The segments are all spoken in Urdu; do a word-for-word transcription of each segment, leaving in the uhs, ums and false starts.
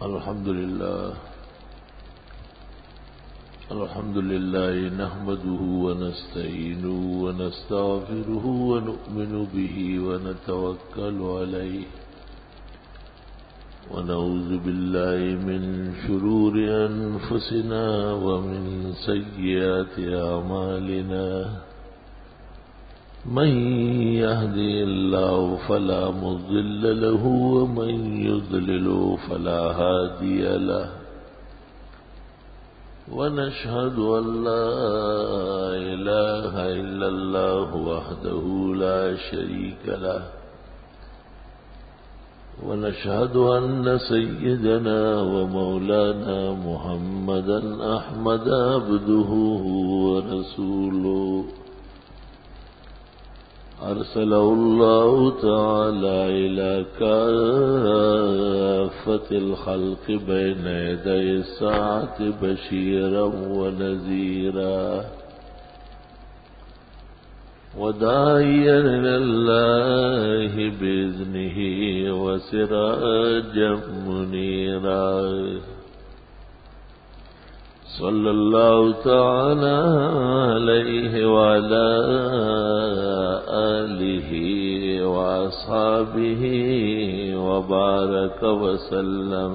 الحمد لله الحمد لله نحمده ونستعينه ونستغفره ونؤمن به ونتوكل عليه ونعوذ بالله من شرور أنفسنا ومن سيئات أعمالنا من يهدي الله فلا مضل له ومن يضلل فلا هادي له ونشهد أن لا إله إلا الله وحده لا شريك له ونشهد أن سيدنا ومولانا محمدا أحمد عبده ورسوله أرسله الله تعالى إلى كافة الخلق بين يدي الساعة بشيرا ونذيرا وداعيا إلى الله بإذنه وسراجا منيرا صلى الله تعالى عليه وعلى آله وأصحابه وبارك وسلم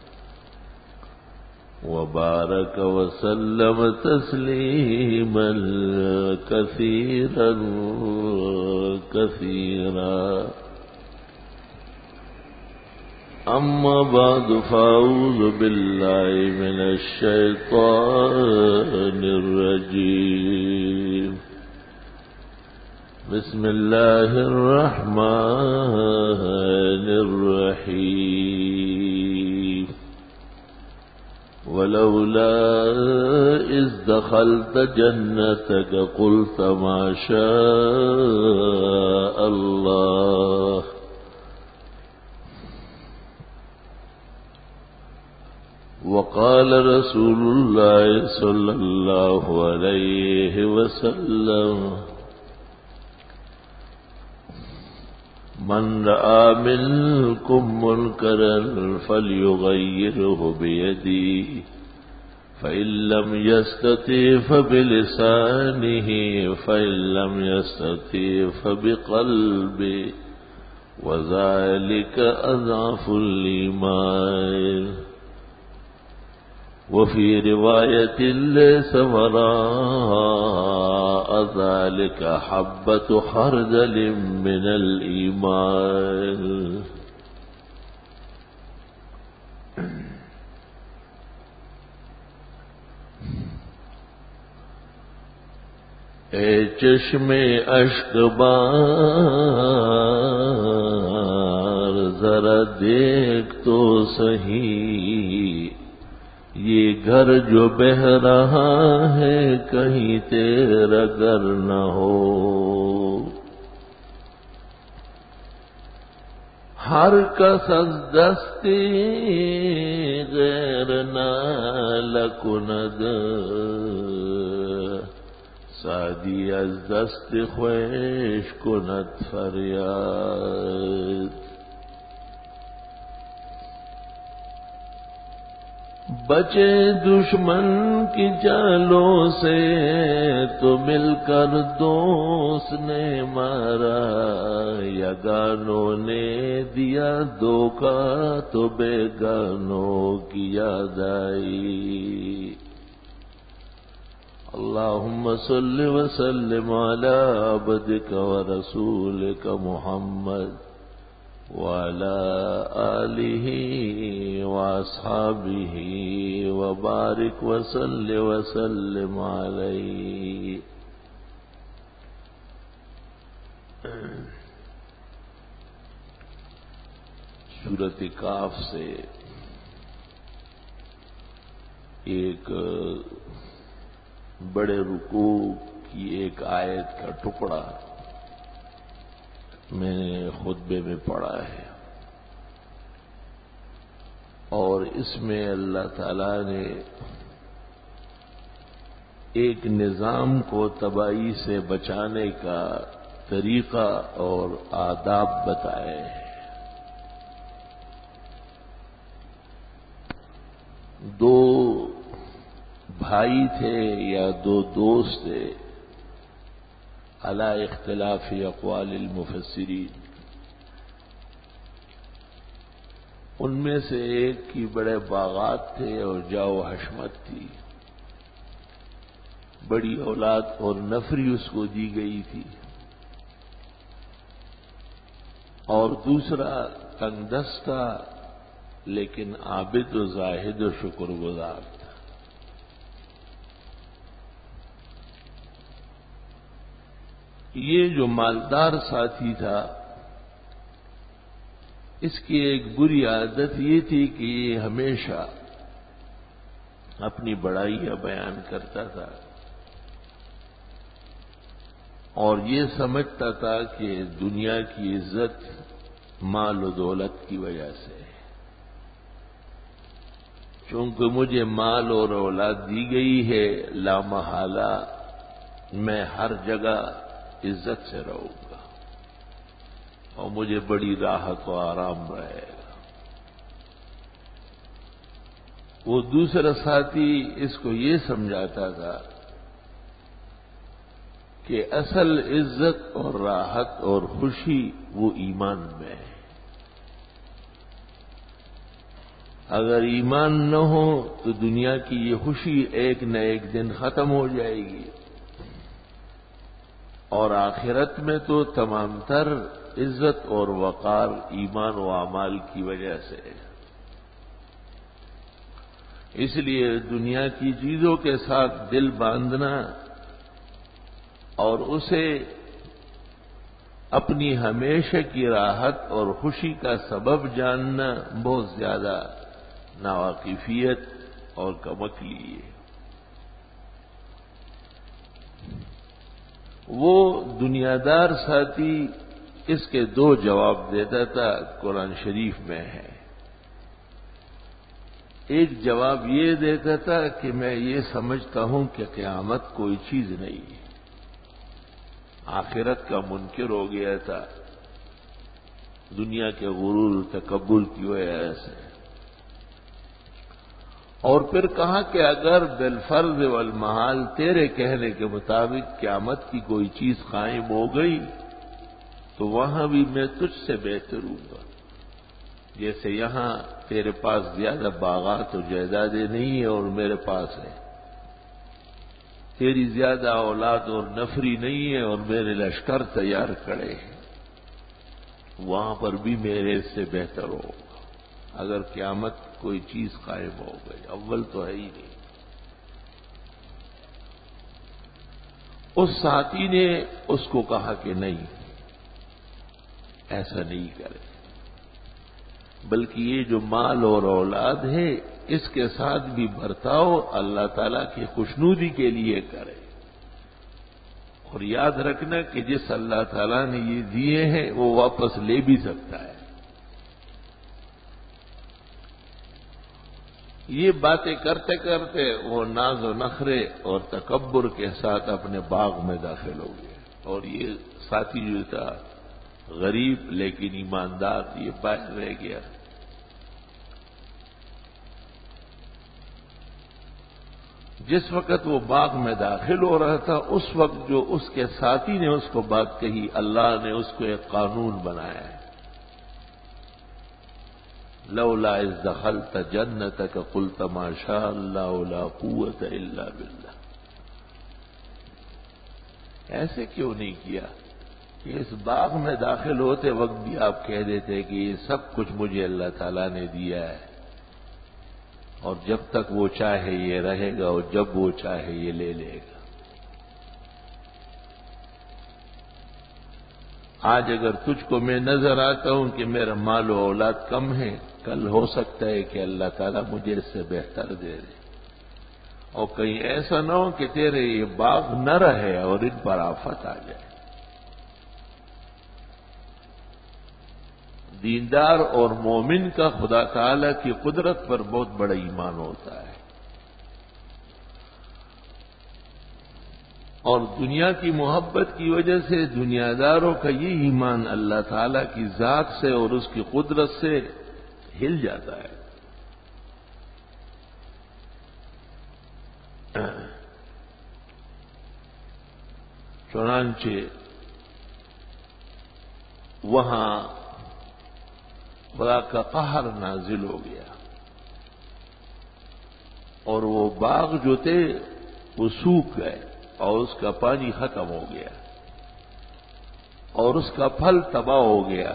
وبارك وسلم تسليما كثيرا كثيرا أما بعد فأعوذ بالله من الشيطان الرجيم بسم الله الرحمن الرحيم ولولا إذ دخلت جنتك قلت ما شاء الله وقال رسول الله صلى الله عليه وسلم من رأى منكم منكرا فليغيره بيده فإن لم يستطع فبلسانه فإن لم يستطع فبقلبه وذلك أضعف الإيمان وفي رواية ليس وراء ذلك حبة خردل من الإيمان اے چشم اشک بار ذرا دیکھ تو صحیح یہ گھر جو بہ رہا ہے کہیں تیرا گھر نہ ہو ہر کس از دستی غیر نال کند سعدی از دست خویش کند فریاد بچے دشمن کی چالوں سے تو مل کر دوست نے مارا یگانوں نے دیا دھوکا تو بیگانوں کی یاد آئی اللہم صل وسلم علی عبدک ورسولک محمد وعلى آله وأصحابه وبارك وسل وسلم عليه سورۃ کاف سے ایک بڑے رکوع کی ایک آیت کا ٹکڑا میں نے خطبے میں پڑھا ہے اور اس میں اللہ تعالی نے ایک نظام کو تباہی سے بچانے کا طریقہ اور آداب بتائے ہیں۔ دو بھائی تھے یا دو دوست تھے علی اختلاف اقوال المفسرین. ان میں سے ایک کی بڑے باغات تھے اور جاؤ حشمت تھی، بڑی اولاد اور نفری اس کو دی گئی تھی، اور دوسرا تنگ دست تھا لیکن عابد و زاہد و شکر گزار تھا. یہ جو مالدار ساتھی تھا اس کی ایک بری عادت یہ تھی کہ یہ ہمیشہ اپنی بڑائیاں بیان کرتا تھا اور یہ سمجھتا تھا کہ دنیا کی عزت مال و دولت کی وجہ سے ہے. چونکہ مجھے مال اور اولاد دی گئی ہے لامحالہ میں ہر جگہ عزت سے رہوں گا اور مجھے بڑی راحت و آرام رہے گا. وہ دوسرا ساتھی اس کو یہ سمجھاتا تھا کہ اصل عزت اور راحت اور خوشی وہ ایمان میں ہے. اگر ایمان نہ ہو تو دنیا کی یہ خوشی ایک نہ ایک دن ختم ہو جائے گی، اور آخرت میں تو تمام تر عزت اور وقار ایمان و اعمال کی وجہ سے ہے. اس لیے دنیا کی چیزوں کے ساتھ دل باندھنا اور اسے اپنی ہمیشہ کی راحت اور خوشی کا سبب جاننا بہت زیادہ ناواقفیت اور کمکلی ہے. وہ دنیا دار ساتھی اس کے دو جواب دیتا تھا، قرآن شریف میں ہے. ایک جواب یہ دیتا تھا کہ میں یہ سمجھتا ہوں کہ قیامت کوئی چیز نہیں ہے، آخرت کا منکر ہو گیا تھا دنیا کے غرور تکبر کی وجہ سے. اور پھر کہا کہ اگر بالفرض والمحال تیرے کہنے کے مطابق قیامت کی کوئی چیز قائم ہو گئی تو وہاں بھی میں تجھ سے بہتر ہوں گا. جیسے یہاں تیرے پاس زیادہ باغات و جائیدادیں نہیں ہیں اور میرے پاس ہے، تیری زیادہ اولاد اور نفری نہیں ہے اور میرے لشکر تیار کھڑے ہیں، وہاں پر بھی میرے سے بہتر ہوگا اگر قیامت کوئی چیز قائم ہو گئی. اول تو ہے ہی نہیں. اس ساتھی نے اس کو کہا کہ نہیں، ایسا نہیں کرے، بلکہ یہ جو مال اور اولاد ہے اس کے ساتھ بھی برتاؤ اللہ تعالیٰ کی خوشنودی کے لیے کرے. اور یاد رکھنا کہ جس اللہ تعالیٰ نے یہ دیے ہیں وہ واپس لے بھی سکتا ہے. یہ باتیں کرتے کرتے وہ ناز و نخرے اور تکبر کے ساتھ اپنے باغ میں داخل ہو گئے. اور یہ ساتھی جو تھا غریب لیکن ایماندار، یہ باہر رہ گیا. جس وقت وہ باغ میں داخل ہو رہا تھا اس وقت جو اس کے ساتھی نے اس کو بات کہی، اللہ نے اس کو ایک قانون بنایا ہے. لولا اذ دخلت جنتک قلت ما شاء اللہ لا قوت الا باللہ. ایسے کیوں نہیں کیا کہ اس باغ میں داخل ہوتے وقت بھی آپ کہہ دیتے کہ یہ سب کچھ مجھے اللہ تعالیٰ نے دیا ہے اور جب تک وہ چاہے یہ رہے گا اور جب وہ چاہے یہ لے لے گا. آج اگر تجھ کو میں نظر آتا ہوں کہ میرا مال و اولاد کم ہے، کل ہو سکتا ہے کہ اللہ تعالیٰ مجھے اس سے بہتر دے دے، اور کہیں ایسا نہ ہو کہ تیرے یہ باغ نہ رہے اور ان پر آفت آ جائے. دیندار اور مومن کا خدا تعالی کی قدرت پر بہت بڑا ایمان ہوتا ہے، اور دنیا کی محبت کی وجہ سے دنیا داروں کا یہ ایمان اللہ تعالی کی ذات سے اور اس کی قدرت سے ہل جاتا ہے. چنانچہ وہاں خدا کا قہر نازل ہو گیا اور وہ باغ جو تھے وہ سوکھ گئے اور اس کا پانی ختم ہو گیا اور اس کا پھل تباہ ہو گیا.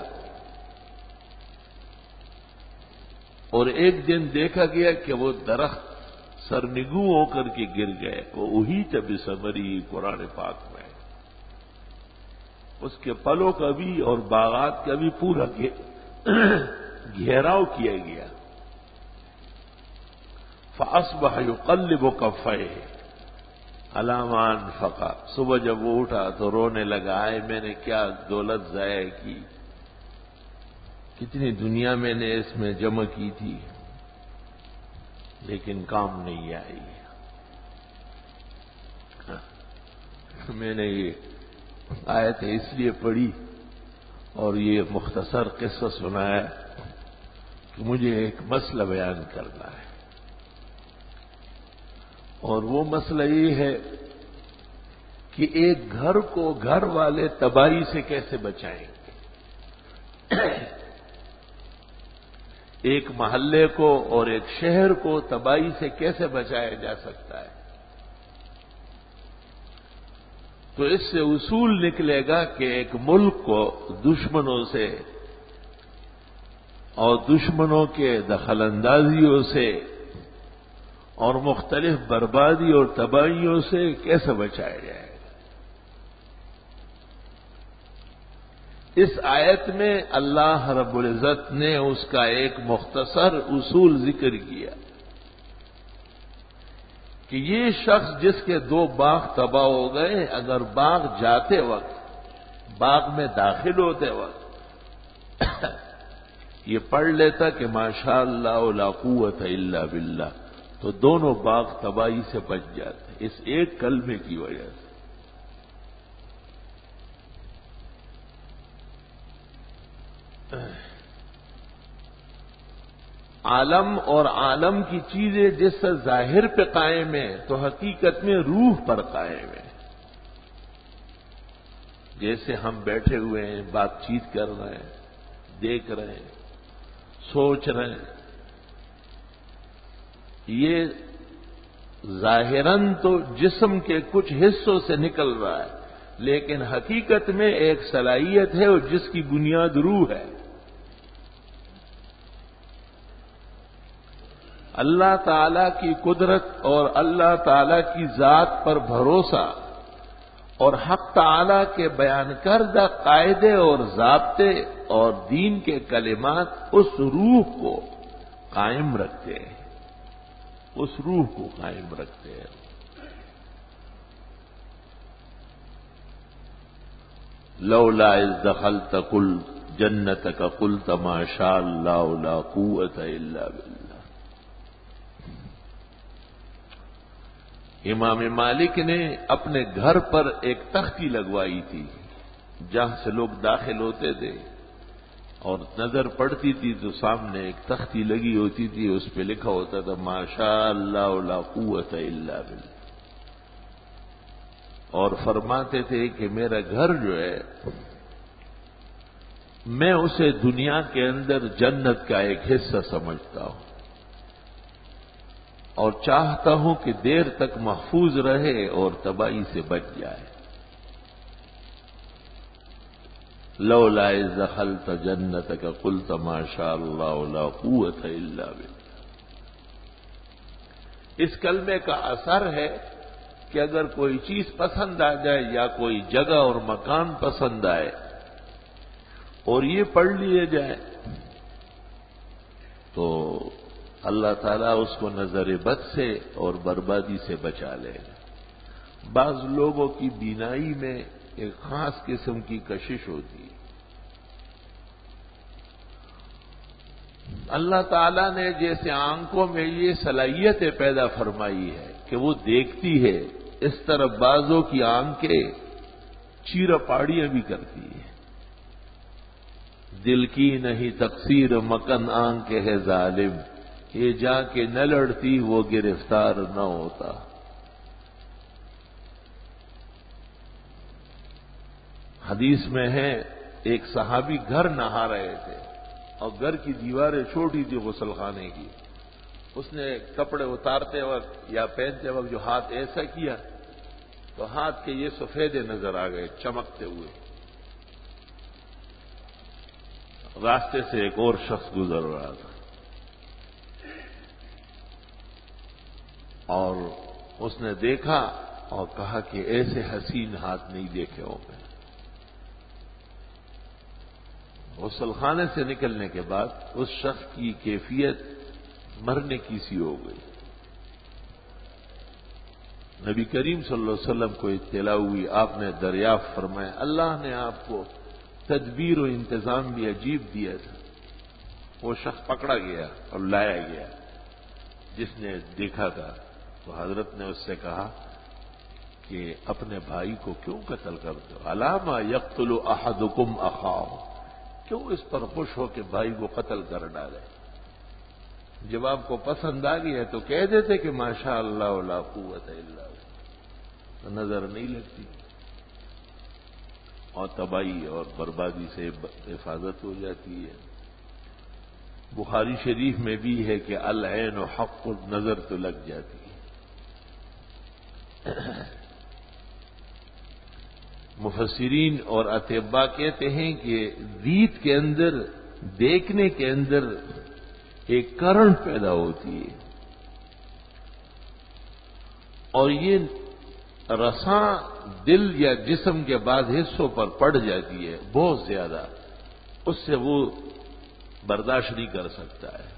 اور ایک دن دیکھا گیا کہ وہ درخت سرنگو ہو کر کے گر گئے. وہ وہی تب سمری قرآن پاک میں اس کے پلوں کا بھی اور باغات کا بھی پورا گھیراؤ کیا گیا. فاصبح يقلب كفيه على ما انفق. صبح جب وہ اٹھا تو رونے لگا، آئے میں نے کیا دولت ضائع کی، کتنی دنیا میں نے اس میں جمع کی تھی لیکن کام نہیں آئی. میں نے یہ آیت اس لیے پڑھی اور یہ مختصر قصہ سنایا کہ مجھے ایک مسئلہ بیان کرنا ہے، اور وہ مسئلہ یہ ہے کہ ایک گھر کو گھر والے تباہی سے کیسے بچائیں گے، ایک محلے کو اور ایک شہر کو تباہی سے کیسے بچایا جا سکتا ہے. تو اس سے اصول نکلے گا کہ ایک ملک کو دشمنوں سے اور دشمنوں کے دخل اندازیوں سے اور مختلف بربادی اور تباہیوں سے کیسے بچایا جائے گا. اس آیت میں اللہ رب العزت نے اس کا ایک مختصر اصول ذکر کیا کہ یہ شخص جس کے دو باغ تباہ ہو گئے، اگر باغ جاتے وقت باغ میں داخل ہوتے وقت یہ پڑھ لیتا کہ ماشاء اللہ لا قوت الا باللہ، تو دونوں باغ تباہی سے بچ جاتے اس ایک کلمے کی وجہ سے. عالم اور عالم کی چیزیں جس سے ظاہر پہ قائم ہے تو حقیقت میں روح پر قائم ہے. جیسے ہم بیٹھے ہوئے ہیں، بات چیت کر رہے ہیں، دیکھ رہے ہیں، سوچ رہے ہیں، یہ ظاہراً تو جسم کے کچھ حصوں سے نکل رہا ہے، لیکن حقیقت میں ایک صلاحیت ہے اور جس کی بنیاد روح ہے. اللہ تعالی کی قدرت اور اللہ تعالی کی ذات پر بھروسہ اور حق تعالی کے بیان کردہ قاعدے اور ضابطے اور دین کے کلمات اس روح کو قائم رکھتے ہیں، اس روح کو قائم رکھتے ہیں. لولا اذ دخلت قل جنتک قلت ما شاء اللہ لا قوت الا باللہ. امام مالک نے اپنے گھر پر ایک تختی لگوائی تھی جہاں سے لوگ داخل ہوتے تھے، اور نظر پڑتی تھی تو سامنے ایک تختی لگی ہوتی تھی، اس پہ لکھا ہوتا تھا ما شاء اللہ لا قوت الا باللہ. اور فرماتے تھے کہ میرا گھر جو ہے میں اسے دنیا کے اندر جنت کا ایک حصہ سمجھتا ہوں اور چاہتا ہوں کہ دیر تک محفوظ رہے اور تباہی سے بچ جائے. لولا اذ دخلت جنتک قلت ما شاء اللہ لا قوت الا باللہ. اس کلمے کا اثر ہے کہ اگر کوئی چیز پسند آ جائے یا کوئی جگہ اور مکان پسند آئے اور یہ پڑھ لیے جائے تو اللہ تعالیٰ اس کو نظر بد سے اور بربادی سے بچا لے گا. بعض لوگوں کی بینائی میں ایک خاص قسم کی کشش ہوتی ہے. اللہ تعالیٰ نے جیسے آنکھوں میں یہ صلاحیتیں پیدا فرمائی ہے کہ وہ دیکھتی ہے، اس طرح بعضوں کی آنکھیں چیرا پاڑیاں بھی کرتی ہیں. دل کی نہیں تقصیر مکن آنکھ ہے ظالم، یہ جا کے نہ لڑتی وہ گرفتار نہ ہوتا. حدیث میں ہے ایک صحابی گھر نہا رہے تھے اور گھر کی دیواریں چھوٹی تھی غسل خانے کی. اس نے کپڑے اتارتے وقت یا پہنتے وقت جو ہاتھ ایسا کیا تو ہاتھ کے یہ سفیدے نظر آ گئے چمکتے ہوئے. راستے سے ایک اور شخص گزر رہا تھا اور اس نے دیکھا اور کہا کہ ایسے حسین ہاتھ نہیں دیکھے ہوں گے. غسل خانے سے نکلنے کے بعد اس شخص کی کیفیت مرنے کی سی ہو گئی. نبی کریم صلی اللہ علیہ وسلم کو اطلاع ہوئی. آپ نے دریافت فرمایا اللہ نے آپ کو تدبیر و انتظام بھی عجیب دیا تھا. وہ شخص پکڑا گیا اور لایا گیا جس نے دیکھا تھا. تو حضرت نے اس سے کہا کہ اپنے بھائی کو کیوں قتل کرتے ہو؟ علامہ یقتل احدکم اخاہ، کیوں اس پر خوش ہو کہ بھائی کو قتل کر ڈالے؟ جب آپ کو پسند آ گئی ہے تو کہہ دیتے کہ ماشاء اللہ لا قوت الا باللہ، تو نظر نہیں لگتی اور تباہی اور بربادی سے حفاظت ہو جاتی ہے. بخاری شریف میں بھی ہے کہ العین حق، نظر تو لگ جاتی ہے. مفسرین اور اطباء کہتے ہیں کہ ریت کے اندر، دیکھنے کے اندر ایک کرنٹ پیدا ہوتی ہے اور یہ رساں دل یا جسم کے بعد حصوں پر پڑ جاتی ہے بہت زیادہ، اس سے وہ برداشت نہیں کر سکتا ہے.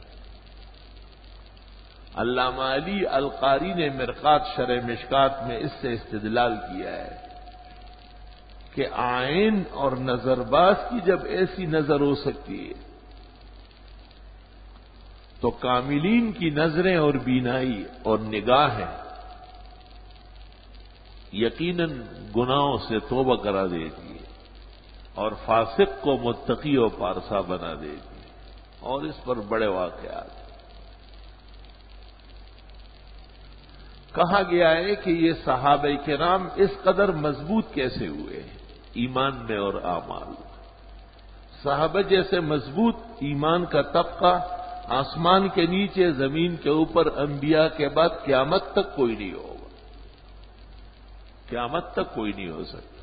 علامہ علی القاری نے مرقات شرح مشکات میں اس سے استدلال کیا ہے کہ عین اور نظر باز کی جب ایسی نظر ہو سکتی ہے تو کاملین کی نظریں اور بینائی اور نگاہیں یقیناً گناہوں سے توبہ کرا دیتی ہے اور فاسق کو متقی و پارسا بنا دیتی ہے. اور اس پر بڑے واقعات کہا گیا ہے کہ یہ صحابہ کرام اس قدر مضبوط کیسے ہوئے ایمان میں اور اعمال. صحابہ جیسے مضبوط ایمان کا طبقہ آسمان کے نیچے زمین کے اوپر انبیاء کے بعد قیامت تک کوئی نہیں ہوگا، قیامت تک کوئی نہیں ہو سکتا.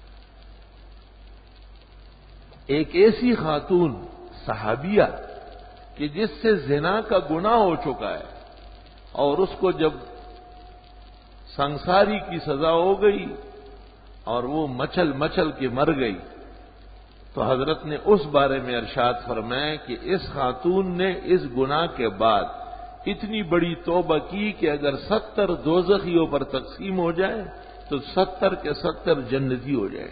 ایک ایسی خاتون صحابیہ کہ جس سے زنا کا گناہ ہو چکا ہے اور اس کو جب سنساری کی سزا ہو گئی اور وہ مچل مچل کے مر گئی تو حضرت نے اس بارے میں ارشاد فرمایا کہ اس خاتون نے اس گناہ کے بعد اتنی بڑی توبہ کی کہ اگر ستر دوزخیوں پر تقسیم ہو جائے تو ستر کے ستر جنتی ہو جائیں.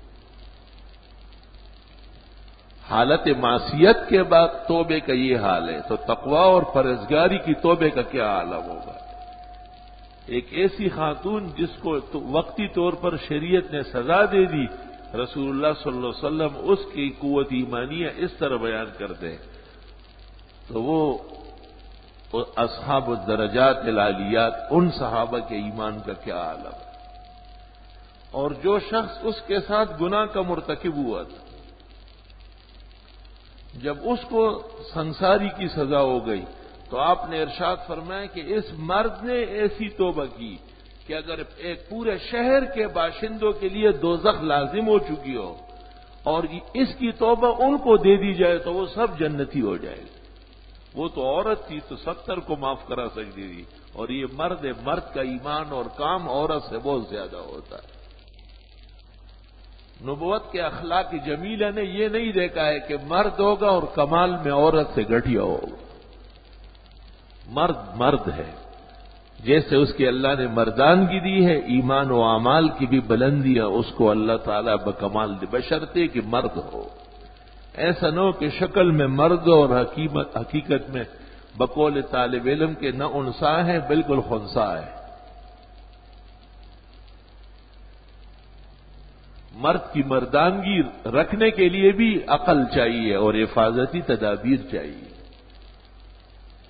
حالت معصیت کے بعد توبے کا یہ حال ہے تو تقوی اور پرہیزگاری کی توبے کا کیا عالم ہوگا. ایک ایسی خاتون جس کو وقتی طور پر شریعت نے سزا دے دی، رسول اللہ صلی اللہ علیہ وسلم اس کی قوت ایمانیہ اس طرح بیان کرتے ہیں تو وہ اصحاب الدرجات العالیات ان صحابہ کے ایمان کا کیا عالم ہے. اور جو شخص اس کے ساتھ گناہ کا مرتکب ہوا تھا جب اس کو سنساری کی سزا ہو گئی تو آپ نے ارشاد فرمایا کہ اس مرد نے ایسی توبہ کی کہ اگر ایک پورے شہر کے باشندوں کے لیے دوزخ لازم ہو چکی ہو اور اس کی توبہ ان کو دے دی جائے تو وہ سب جنتی ہو جائے. وہ تو عورت تھی تو ستر کو معاف کرا سکتی تھی اور یہ مرد ہے. مرد کا ایمان اور کام عورت سے بہت زیادہ ہوتا ہے. نبوت کے اخلاق جمیلہ نے یہ نہیں دیکھا ہے کہ مرد ہوگا اور کمال میں عورت سے گٹھیا ہوگا. مرد مرد ہے، جیسے اس کے اللہ نے مردانگی دی ہے ایمان و اعمال کی بھی بلندیاں اس کو اللہ تعالیٰ بکمال دی بشرطے کہ مرد ہو. ایسا نہ ہو کہ شکل میں مرد اور حکیمت حقیقت میں بقول طالب علم کے نہ انسا ہے بالکل خنسا ہے. مرد کی مردانگی رکھنے کے لیے بھی عقل چاہیے اور حفاظتی تدابیر چاہیے.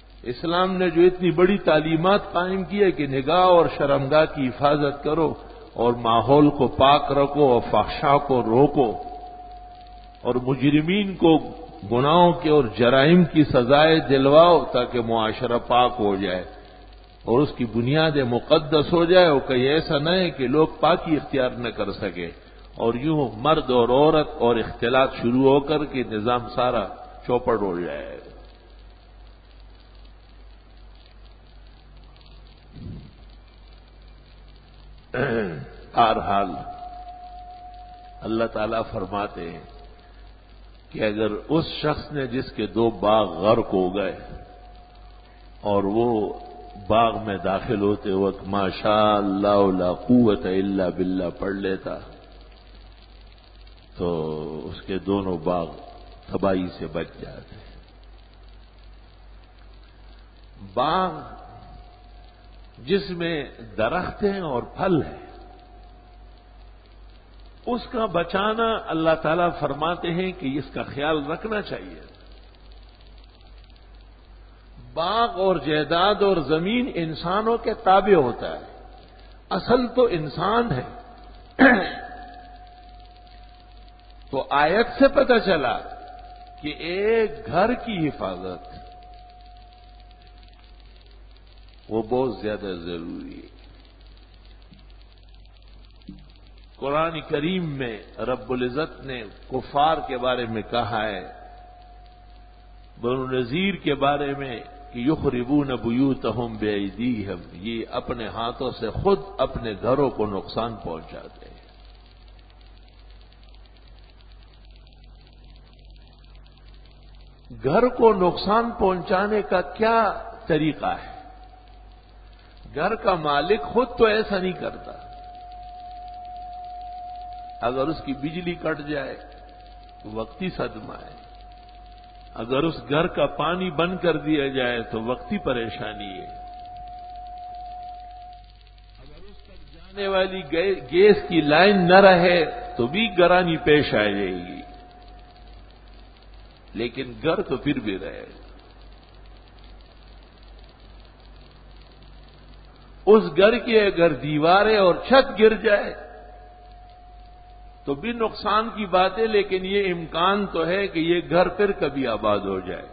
اسلام نے جو اتنی بڑی تعلیمات قائم کی ہے کہ نگاہ اور شرمگاہ کی حفاظت کرو اور ماحول کو پاک رکھو اور فحشا کو روکو اور مجرمین کو گناہوں کے اور جرائم کی سزائیں دلواؤ تاکہ معاشرہ پاک ہو جائے اور اس کی بنیادیں مقدس ہو جائے، اور کہیں ایسا نہ ہے کہ لوگ پاکی اختیار نہ کر سکے اور یوں مرد اور عورت اور اختلاط شروع ہو کر کے نظام سارا چوپٹ ہو جائے۔ بہرحال اللہ تعالیٰ فرماتے ہیں کہ اگر اس شخص نے جس کے دو باغ غرق ہو گئے اور وہ باغ میں داخل ہوتے وقت ما شاء اللہ لا قوت الا باللہ پڑھ لیتا تو اس کے دونوں باغ تباہی سے بچ جاتے۔ باغ جس میں درخت ہیں اور پھل ہیں، اس کا بچانا اللہ تعالیٰ فرماتے ہیں کہ اس کا خیال رکھنا چاہیے۔ باغ اور جائیداد اور زمین انسانوں کے تابع ہوتا ہے، اصل تو انسان ہے۔ تو آیت سے پتہ چلا کہ ایک گھر کی حفاظت وہ بہت زیادہ ضروری ہے۔ قرآن کریم میں رب العزت نے کفار کے بارے میں کہا ہے، بنو نذیر کے بارے میں کہ یخربون بیوتہم بایدیہم، یہ اپنے ہاتھوں سے خود اپنے گھروں کو نقصان پہنچاتے ہیں۔ گھر کو نقصان پہنچانے کا کیا طریقہ ہے؟ گھر کا مالک خود تو ایسا نہیں کرتا۔ اگر اس کی بجلی کٹ جائے تو وقتی صدمہ ہے، اگر اس گھر کا پانی بند کر دیا جائے تو وقتی پریشانی ہے، اگر اس تک جانے والی گیس کی لائن نہ رہے تو بھی گرانی پیش آ جائے گی، لیکن گھر تو پھر بھی رہے گا۔ اس گھر کی اگر دیواریں اور چھت گر جائے تو بھی نقصان کی بات ہے، لیکن یہ امکان تو ہے کہ یہ گھر پھر کبھی آباد ہو جائے۔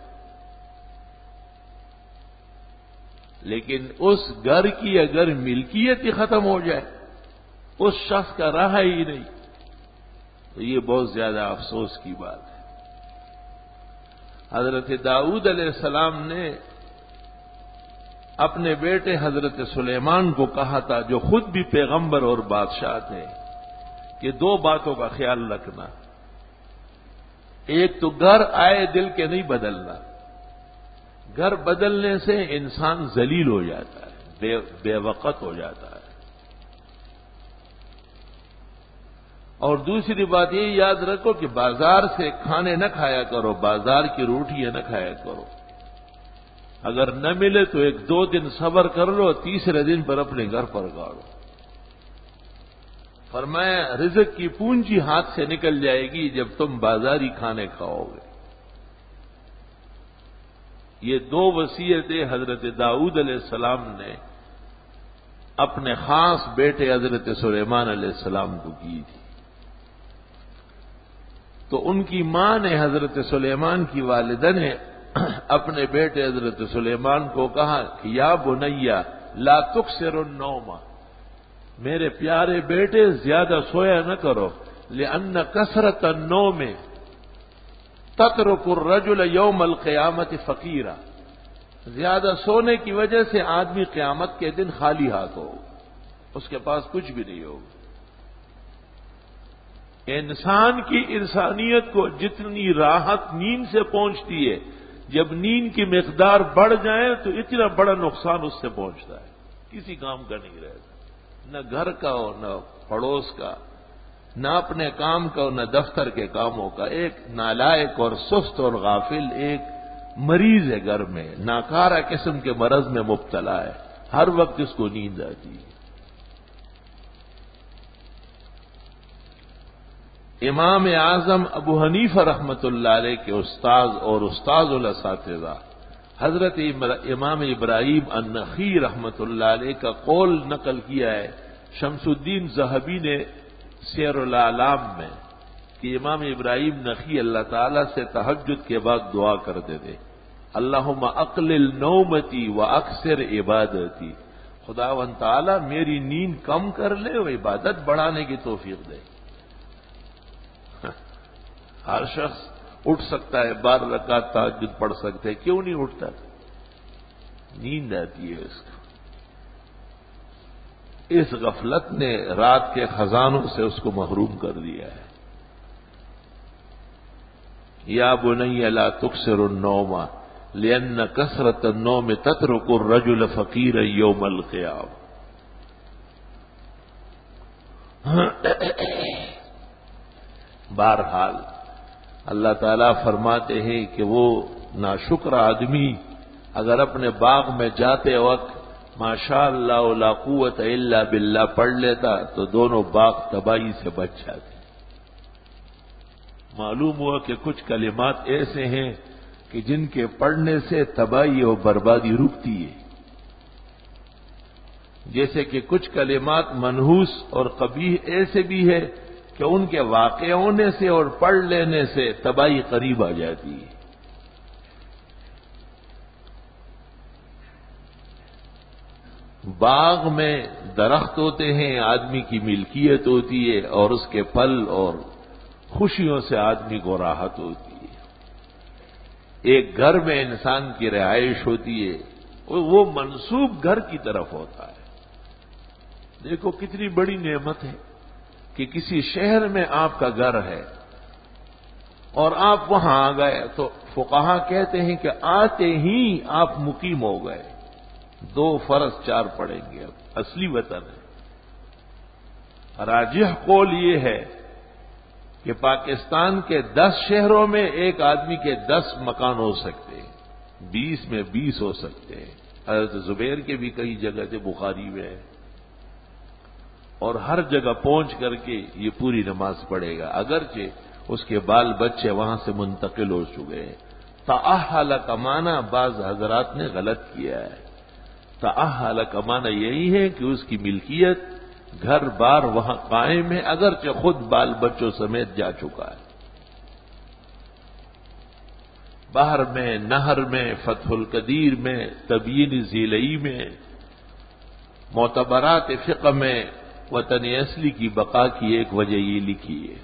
لیکن اس گھر کی اگر ملکیت ہی ختم ہو جائے، اس شخص کا رہا ہی نہیں، تو یہ بہت زیادہ افسوس کی بات ہے۔ حضرت داؤد علیہ السلام نے اپنے بیٹے حضرت سلیمان کو کہا تھا، جو خود بھی پیغمبر اور بادشاہ تھے، کہ دو باتوں کا خیال رکھنا۔ ایک تو گھر آئے دل کے نہیں بدلنا، گھر بدلنے سے انسان ذلیل ہو جاتا ہے، بے, بے وقت ہو جاتا ہے۔ اور دوسری بات یہ یاد رکھو کہ بازار سے کھانے نہ کھایا کرو، بازار کی روٹیاں نہ کھایا کرو۔ اگر نہ ملے تو ایک دو دن صبر کر لو، تیسرے دن پر اپنے گھر پر گاڑو۔ فرمایا رزق کی پونجی ہاتھ سے نکل جائے گی جب تم بازاری کھانے کھاؤ گے۔ یہ دو وصیتیں حضرت داؤد علیہ السلام نے اپنے خاص بیٹے حضرت سلیمان علیہ السلام کو کی تھی۔ تو ان کی ماں نے، حضرت سلیمان کی والدہ نے اپنے بیٹے حضرت سلیمان کو کہا کہ یا بنیا لا تکثر النوم، میرے پیارے بیٹے زیادہ سویا نہ کرو، لأن کثرت النوم تترک الرجل یوم القیامت فقیرا، زیادہ سونے کی وجہ سے آدمی قیامت کے دن خالی ہاتھ ہو، اس کے پاس کچھ بھی نہیں ہوگا۔ انسان کی انسانیت کو جتنی راحت نیند سے پہنچتی ہے، جب نیند کی مقدار بڑھ جائے تو اتنا بڑا نقصان اس سے پہنچتا ہے، کسی کام کا نہیں رہتا، نہ گھر کا ہو، نہ پڑوس کا، نہ اپنے کام کا ہو، نہ دفتر کے کاموں کا۔ ایک نالائق اور سست اور غافل ایک مریض ہے گھر میں، ناکارہ قسم کے مرض میں مبتلا ہے، ہر وقت اس کو نیند آتی ہے۔ امام اعظم ابو حنیفہ رحمت اللہ علیہ کے استاذ اور استاذ الاساتذہ حضرت امام ابراہیم النخعی رحمت اللہ علیہ کا قول نقل کیا ہے شمس الدین ذہبی نے سیر الاعلام میں کہ امام ابراہیم نخعی اللہ تعالیٰ سے تہجد کے بعد دعا کرتے تھے، اللہم اقلل نومتی و اکثر عبادتی، خداوند تعالیٰ میری نیند کم کر لے اور عبادت بڑھانے کی توفیق دے۔ ہر شخص اٹھ سکتا ہے، بارہ رکعت تہجد پڑھ سکتے، کیوں نہیں اٹھتا؟ نیند آتی ہے اس کو۔ اس غفلت نے رات کے خزانوں سے اس کو محروم کر دیا ہے۔ یا بنی لا تکثر النوم لأن کثرت النوم تترک الرجل فقیرا یوم القیامہ۔ بہرحال اللہ تعالیٰ فرماتے ہیں کہ وہ ناشکر آدمی اگر اپنے باغ میں جاتے وقت ماشاء اللہ لا قوت الا باللہ پڑھ لیتا تو دونوں باغ تباہی سے بچ جاتے۔ معلوم ہوا کہ کچھ کلمات ایسے ہیں کہ جن کے پڑھنے سے تباہی اور بربادی رکتی ہے، جیسے کہ کچھ کلمات منحوس اور قبیح ایسے بھی ہے کہ ان کے واقع ہونے سے اور پڑھ لینے سے تباہی قریب آ جاتی ہے۔ باغ میں درخت ہوتے ہیں، آدمی کی ملکیت ہوتی ہے اور اس کے پھل اور خوشیوں سے آدمی کو راحت ہوتی ہے۔ ایک گھر میں انسان کی رہائش ہوتی ہے، وہ منسوب گھر کی طرف ہوتا ہے۔ دیکھو کتنی بڑی نعمت ہے کہ کسی شہر میں آپ کا گھر ہے اور آپ وہاں آ گئے تو فقہا کہتے ہیں کہ آتے ہی آپ مقیم ہو گئے، دو فرض چار پڑیں گے۔ اب اصلی وطن ہے۔ راجح قول یہ ہے کہ پاکستان کے دس شہروں میں ایک آدمی کے دس مکان ہو سکتے ہیں، بیس میں بیس ہو سکتے ہیں۔ حضرت زبیر کے بھی کئی جگہ تھے، بخاری میں ہے، اور ہر جگہ پہنچ کر کے یہ پوری نماز پڑھے گا، اگرچہ اس کے بال بچے وہاں سے منتقل ہو چکے ہیں۔ تأہل کا معنی بعض حضرات نے غلط کیا ہے۔ تأہل کا معنی یہی ہے کہ اس کی ملکیت گھر بار وہاں قائم ہے، اگرچہ خود بال بچوں سمیت جا چکا ہے۔ بحر میں، نہر میں، فتح القدیر میں، تبیین ذیلئی میں، معتبرات فقہ میں وطن اصلی کی بقا کی ایک وجہ یہ لکھی ہے۔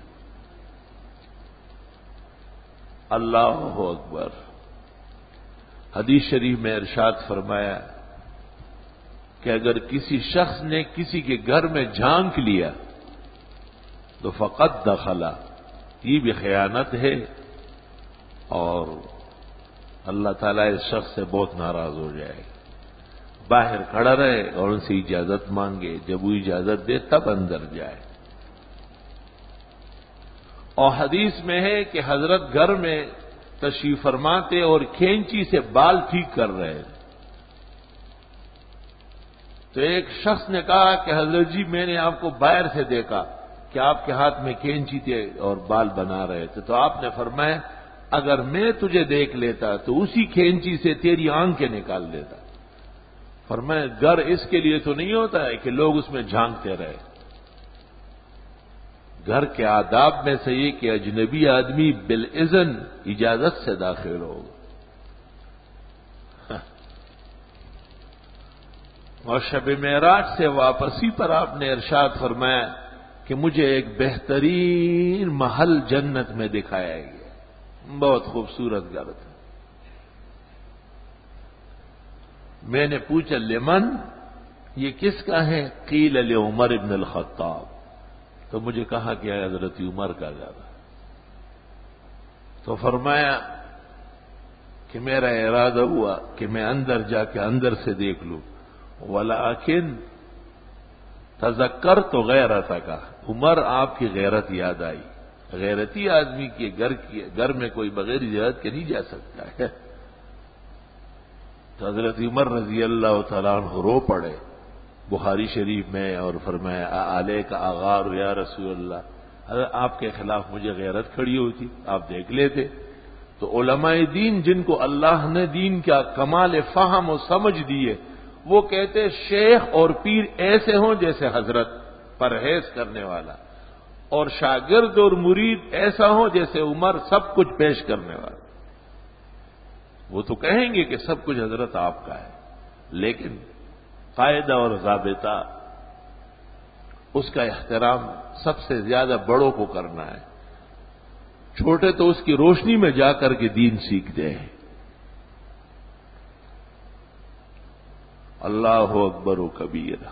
اللہ اکبر۔ حدیث شریف میں ارشاد فرمایا کہ اگر کسی شخص نے کسی کے گھر میں جھانک لیا تو فقط دخلا، یہ بھی خیانت ہے اور اللہ تعالیٰ اس شخص سے بہت ناراض ہو جائے گا۔ باہر کھڑا رہے اور ان سے اجازت مانگے، جب وہ اجازت دے تب اندر جائے۔ اور حدیث میں ہے کہ حضرت گھر میں تشریف فرماتے اور کھینچی سے بال ٹھیک کر رہے، تو ایک شخص نے کہا کہ حضرت جی میں نے آپ کو باہر سے دیکھا کہ آپ کے ہاتھ میں کینچی تھے اور بال بنا رہے تھے، تو آپ نے فرمایا اگر میں تجھے دیکھ لیتا تو اسی کینچی سے تیری آنکھیں نکال دیتا۔ فرمایا گھر اس کے لیے تو نہیں ہوتا ہے کہ لوگ اس میں جھانکتے رہے۔ گھر کے آداب میں سے یہ کہ اجنبی آدمی بالاذن اجازت سے داخل ہو، اور شب معراج سے واپسی پر آپ نے ارشاد فرمایا کہ مجھے ایک بہترین محل جنت میں دکھایا گیا، بہت خوبصورت گھر تھا۔ میں نے پوچھا لمن، یہ کس کا ہے؟ قیل لعمر ابن الخطاب، تو مجھے کہا کہ حضرت عمر کا گھر۔ تو فرمایا کہ میرا ارادہ ہوا کہ میں اندر جا کے اندر سے دیکھ لوں، ولیکن تذکر تو غیرت کا، عمر آپ کی غیرت یاد آئی۔ غیرتی آدمی کے گھر کی گھر میں کوئی بغیر اجازت کے نہیں جا سکتا ہے۔ تو حضرت عمر رضی اللہ تعالیٰ عنہ رو پڑے بخاری شریف میں اور فرمایا علیہ کا آغار یا رسول اللہ، حضرت آپ کے خلاف مجھے غیرت کھڑی ہوتی، آپ دیکھ لیتے۔ تو علماء دین جن کو اللہ نے دین کا کمال فہم و سمجھ دیے، وہ کہتے شیخ اور پیر ایسے ہوں جیسے حضرت پرہیز کرنے والا، اور شاگرد اور مرید ایسا ہو جیسے عمر سب کچھ پیش کرنے والا۔ وہ تو کہیں گے کہ سب کچھ حضرت آپ کا ہے، لیکن قاعدہ اور ضابطہ اس کا احترام سب سے زیادہ بڑوں کو کرنا ہے، چھوٹے تو اس کی روشنی میں جا کر کے دین سیکھتے ہیں۔ اللہ اکبر و کبیرہ۔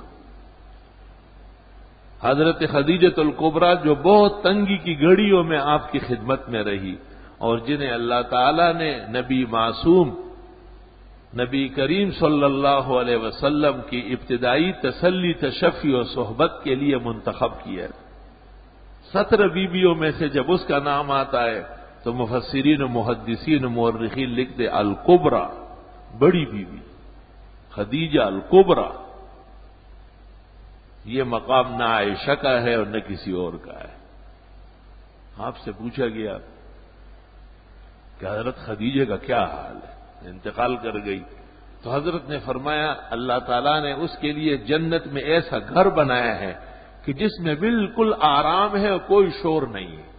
حضرت خدیجۃ الکبریٰ جو بہت تنگی کی گھڑیوں میں آپ کی خدمت میں رہی، اور جنہیں اللہ تعالی نے نبی معصوم نبی کریم صلی اللہ علیہ وسلم کی ابتدائی تسلی، تشفی اور صحبت کے لیے منتخب کیا۔ سترہ بیویوں میں سے جب اس کا نام آتا ہے تو مفسرین و محدثین و مورخین لکھتے الکبریٰ، بڑی بیوی خدیجہ الکبریٰ۔ یہ مقام نہ عائشہ کا ہے اور نہ کسی اور کا ہے۔ آپ سے پوچھا گیا کہ حضرت خدیجہ کا کیا حال ہے، انتقال کر گئی، تو حضرت نے فرمایا اللہ تعالیٰ نے اس کے لیے جنت میں ایسا گھر بنایا ہے کہ جس میں بالکل آرام ہے اور کوئی شور نہیں ہے۔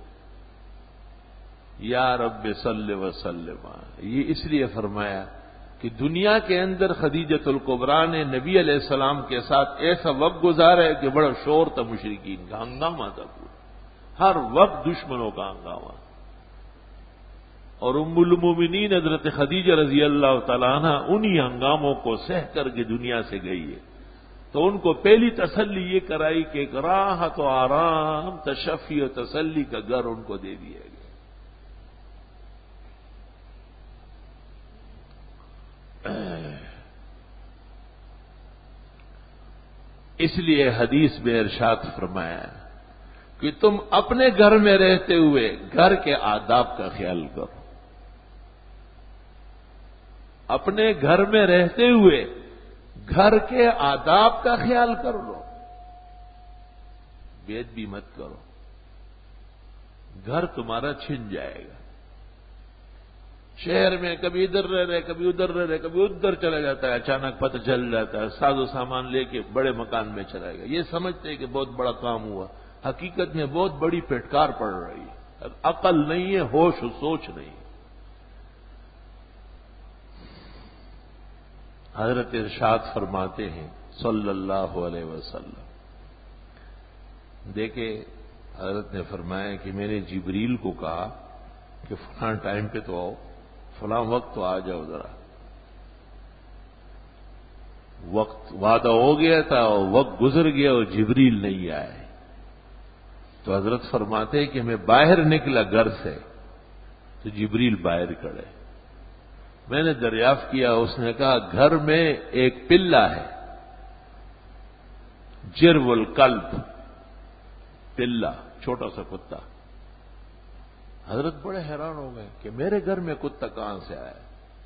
یا رب صلی وسلم، یہ اس لیے فرمایا کہ دنیا کے اندر خدیجۃ الکبریٰ نے نبی علیہ السلام کے ساتھ ایسا وقت گزارا ہے کہ بڑا شور تھا، مشرکین کا ہنگامہ تھا، پورا ہر وقت دشمنوں کا ہنگامہ۔ اور ام المومنین حضرت خدیجہ رضی اللہ تعالیٰ عنہ انہی ہنگاموں کو سہ کر کے دنیا سے گئی ہے، تو ان کو پہلی تسلی یہ کرائی کہ ایک راحت و آرام، تشفی و تسلی کا گھر ان کو دے دیا گیا۔ اس لیے حدیث میں ارشاد فرمایا کہ تم اپنے گھر میں رہتے ہوئے گھر کے آداب کا خیال کرو، اپنے گھر میں رہتے ہوئے گھر کے آداب کا خیال کر لو، بید بھی مت کرو، گھر تمہارا چھن جائے گا۔ شہر میں کبھی ادھر رہ رہے کبھی ادھر رہ رہے کبھی ادھر چلا جاتا ہے، اچانک پتہ چل جاتا ہے، ساز و سامان لے کے بڑے مکان میں چلا گیا، یہ سمجھتے ہیں کہ بہت بڑا کام ہوا، حقیقت میں بہت بڑی پھٹکار پڑ رہی ہے، عقل نہیں ہے، ہوش و سوچ نہیں ہے۔ حضرت ارشاد فرماتے ہیں صلی اللہ علیہ وسلم، دیکھیں حضرت نے فرمایا کہ میں نے جبریل کو کہا کہ فلاں ٹائم پہ تو آؤ، فلاں وقت تو آ جاؤ ذرا۔ وقت وعدہ ہو گیا تھا اور وقت گزر گیا اور جبریل نہیں آئے، تو حضرت فرماتے ہیں کہ میں باہر نکلا گھر سے تو جبریل باہر کھڑے، میں نے دریافت کیا، اس نے کہا گھر میں ایک پلہ ہے، جرو الکلب، پلہ چھوٹا سا کتا۔ حضرت بڑے حیران ہو گئے کہ میرے گھر میں کتا کہاں سے آیا۔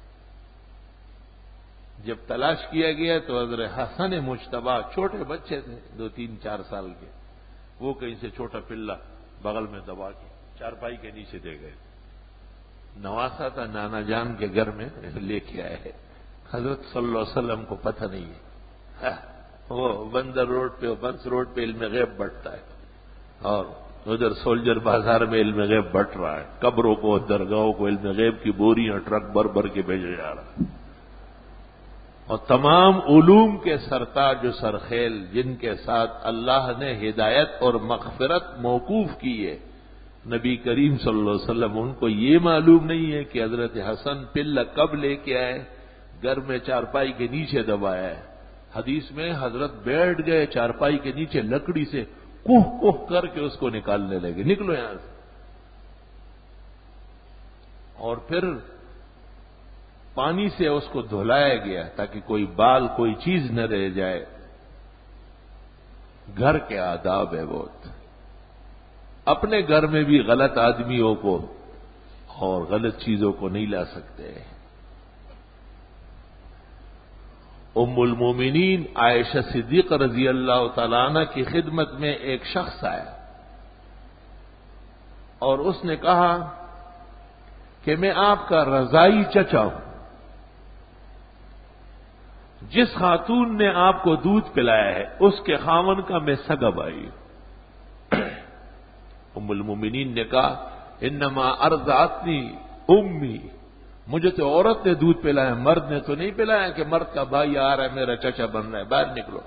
جب تلاش کیا گیا تو حضرت حسن مجتبیٰ چھوٹے بچے تھے، دو تین چار سال کے، وہ کہیں سے چھوٹا پلہ بغل میں دبا کے چارپائی کے نیچے دے گئے، نواسا تھا نانا جان کے گھر میں لے کے آئے۔ حضرت صلی اللہ علیہ وسلم کو پتہ نہیں ہے، وہ بندر روڈ پہ بنس روڈ پہ علم غیب بٹتا ہے، اور ادھر سولجر بازار میں علم غیب بٹ رہا ہے، قبروں کو درگاہوں کو علم غیب کی بوریاں ٹرک بھر بھر کے بھیجا جا رہا ہے۔ اور تمام علوم کے سرتاج و سرخیل جن کے ساتھ اللہ نے ہدایت اور مغفرت موقوف کی ہے، نبی کریم صلی اللہ علیہ وسلم، ان کو یہ معلوم نہیں ہے کہ حضرت حسن پلہ کب لے کے آئے، گھر میں چارپائی کے نیچے دبایا ہے۔ حدیث میں حضرت بیٹھ گئے چارپائی کے نیچے، لکڑی سے کوہ کوہ کر کے اس کو نکالنے لگے، نکلو یہاں سے، اور پھر پانی سے اس کو دھلایا گیا تاکہ کوئی بال کوئی چیز نہ رہ جائے۔ گھر کے آداب ہے بہت، اپنے گھر میں بھی غلط آدمیوں کو اور غلط چیزوں کو نہیں لا سکتے۔ ام المومنین عائشہ صدیقہ رضی اللہ تعالیٰ عنہ کی خدمت میں ایک شخص آیا اور اس نے کہا کہ میں آپ کا رضائی چچا ہوں، جس خاتون نے آپ کو دودھ پلایا ہے اس کے خاوند کا میں سگا بھائی ہوں۔ ام المومنین نے کہا انما ارضعتنی امی، مجھے تو عورت نے دودھ پلایا، مرد نے تو نہیں پلایا کہ مرد کا بھائی آ رہا ہے میرا چچا بن رہا ہے، باہر نکلو۔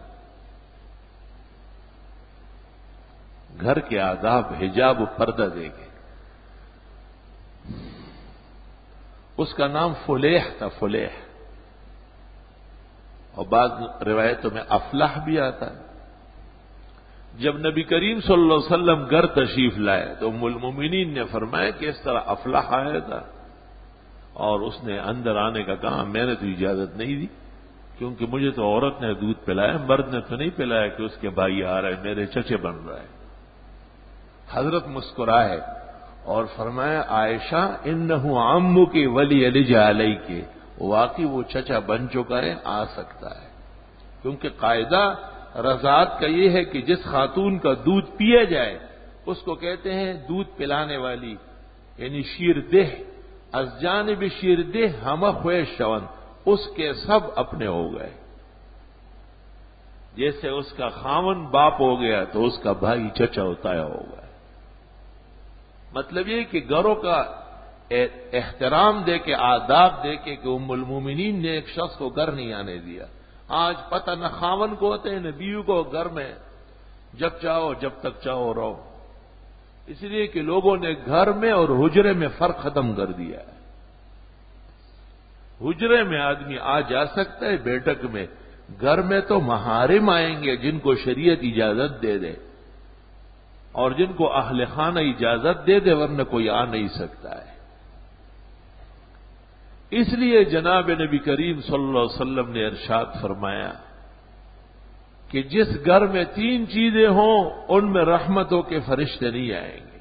گھر کے آداب حجاب و پردہ دے گے۔ اس کا نام فلیح تھا، فلیح، اور بعض روایتوں میں افلاح بھی آتا ہے۔ جب نبی کریم صلی اللہ علیہ وسلم گھر تشریف لائے تو ام المومنین نے فرمایا کہ اس طرح افلاح آیا تھا، اور اس نے اندر آنے کا کہا میں نے تو اجازت نہیں دی، کیونکہ مجھے تو عورت نے دودھ پلایا، مرد نے تو نہیں پلایا کہ اس کے بھائی آ رہا ہے میرے چچے بن رہا ہے۔ حضرت مسکرائے اور فرمایا عائشہ انہو عمک ولی یلج علیک، واقعی وہ چچا بن چکا ہے، آ سکتا ہے، کیونکہ قاعدہ رضاعت کا یہ ہے کہ جس خاتون کا دودھ پیا جائے اس کو کہتے ہیں دودھ پلانے والی، یعنی شیر دہ، از جانب شیر دہ ہم خویش شون، اس کے سب اپنے ہو گئے۔ جیسے اس کا خاون باپ ہو گیا تو اس کا بھائی چچا ہوتا ہے ہو گیا۔ مطلب یہ کہ گھروں کا احترام دے کے، آداب دے کے، کہ ام المومنین نے ایک شخص کو گھر نہیں آنے دیا۔ آج پتہ نہ خاون کو ہوتے ہیں نہ بیوی کو، گھر میں جب چاہو جب تک چاہو رہو، اس لیے کہ لوگوں نے گھر میں اور حجرے میں فرق ختم کر دیا ہے۔ حجرے میں آدمی آ جا سکتا ہے بیٹھک میں، گھر میں تو محارم آئیں گے جن کو شریعت اجازت دے دے اور جن کو اہل خانہ اجازت دے دے، ورنہ کوئی آ نہیں سکتا ہے۔ اس لیے جناب نبی کریم صلی اللہ علیہ وسلم نے ارشاد فرمایا کہ جس گھر میں تین چیزیں ہوں ان میں رحمتوں کے فرشتے نہیں آئیں گے۔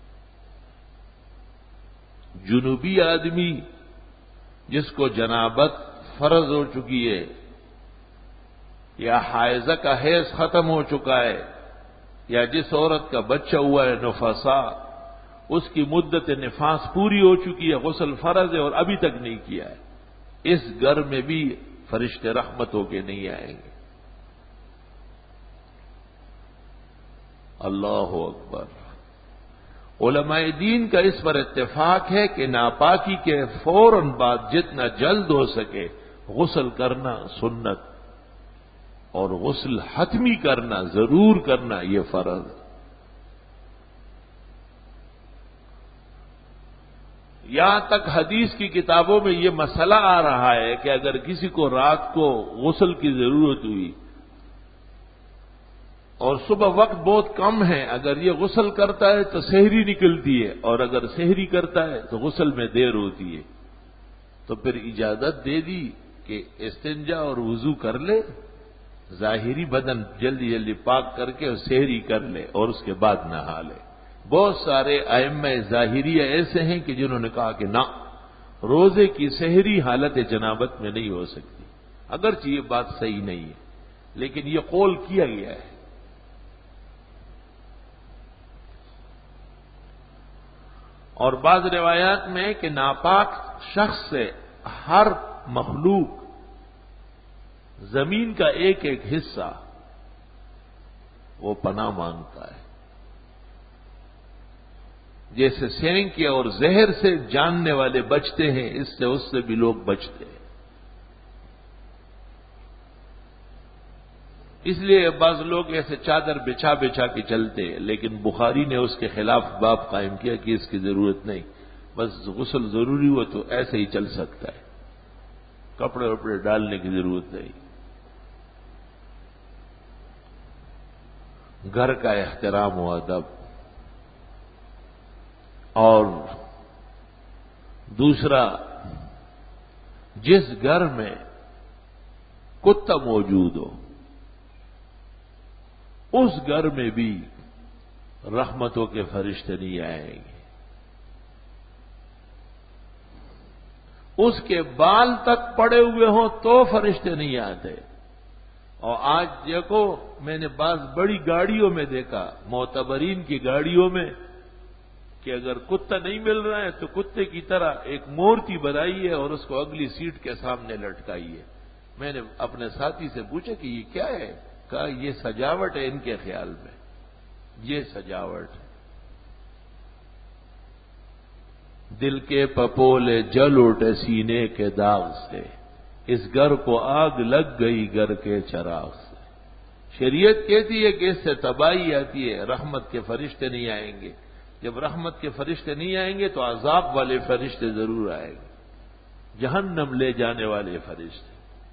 جنوبی آدمی جس کو جنابت فرض ہو چکی ہے یا حائضہ کا حیض ختم ہو چکا ہے یا جس عورت کا بچہ ہوا ہے نفسا، اس کی مدت نفاس پوری ہو چکی ہے، غسل فرض ہے اور ابھی تک نہیں کیا ہے، اس گھر میں بھی فرشتے رحمت ہو کے نہیں آئیں گے۔ اللہ اکبر۔ علماء دین کا اس پر اتفاق ہے کہ ناپاکی کے فوراً بعد جتنا جلد ہو سکے غسل کرنا سنت، اور غسل حتمی کرنا، ضرور کرنا، یہ فرض ہے۔ یہاں تک حدیث کی کتابوں میں یہ مسئلہ آ رہا ہے کہ اگر کسی کو رات کو غسل کی ضرورت ہوئی اور صبح وقت بہت کم ہے، اگر یہ غسل کرتا ہے تو سحری نکلتی ہے، اور اگر سحری کرتا ہے تو غسل میں دیر ہوتی ہے، تو پھر اجازت دے دی کہ استنجا اور وضو کر لے، ظاہری بدن جلدی جلدی پاک کر کے سحری کر لے اور اس کے بعد نہا لے۔ بہت سارے ائمہ ظاہریہ ایسے ہیں کہ جنہوں نے کہا کہ نہ، روزے کی سحری حالت جنابت میں نہیں ہو سکتی، اگرچہ یہ بات صحیح نہیں ہے لیکن یہ قول کیا گیا ہے۔ اور بعض روایات میں ہے کہ ناپاک شخص سے ہر مخلوق زمین کا ایک ایک حصہ وہ پناہ مانگتا ہے، جیسے سینکے اور زہر سے جاننے والے بچتے ہیں، اس سے اس سے بھی لوگ بچتے ہیں۔ اس لیے بعض لوگ ایسے چادر بچھا بچھا کے چلتے ہیں، لیکن بخاری نے اس کے خلاف باب قائم کیا کہ اس کی ضرورت نہیں، بس غسل ضروری ہو تو ایسے ہی چل سکتا ہے، کپڑے وپڑے ڈالنے کی ضرورت نہیں۔ گھر کا احترام و ادب، اور دوسرا جس گھر میں کتا موجود ہو اس گھر میں بھی رحمتوں کے فرشتے نہیں آئیں گے، اس کے بال تک پڑے ہوئے ہوں تو فرشتے نہیں آتے۔ اور آج دیکھو، میں نے بعض بڑی گاڑیوں میں دیکھا، معتبرین کی گاڑیوں میں، کہ اگر کتا نہیں مل رہا ہے تو کتے کی طرح ایک مورتی بنائی ہے اور اس کو اگلی سیٹ کے سامنے لٹکائی ہے۔ میں نے اپنے ساتھی سے پوچھا کہ یہ کیا ہے؟ کہا یہ سجاوٹ ہے ان کے خیال میں، یہ سجاوٹ ہے۔ دل کے پپولے جل اٹھے سینے کے داغ سے، اس گھر کو آگ لگ گئی گھر کے چراغ سے۔ شریعت کہتی ہے کہ اس سے تباہی آتی ہے، رحمت کے فرشتے نہیں آئیں گے۔ جب رحمت کے فرشتے نہیں آئیں گے تو عذاب والے فرشتے ضرور آئیں گے، جہنم لے جانے والے فرشتے۔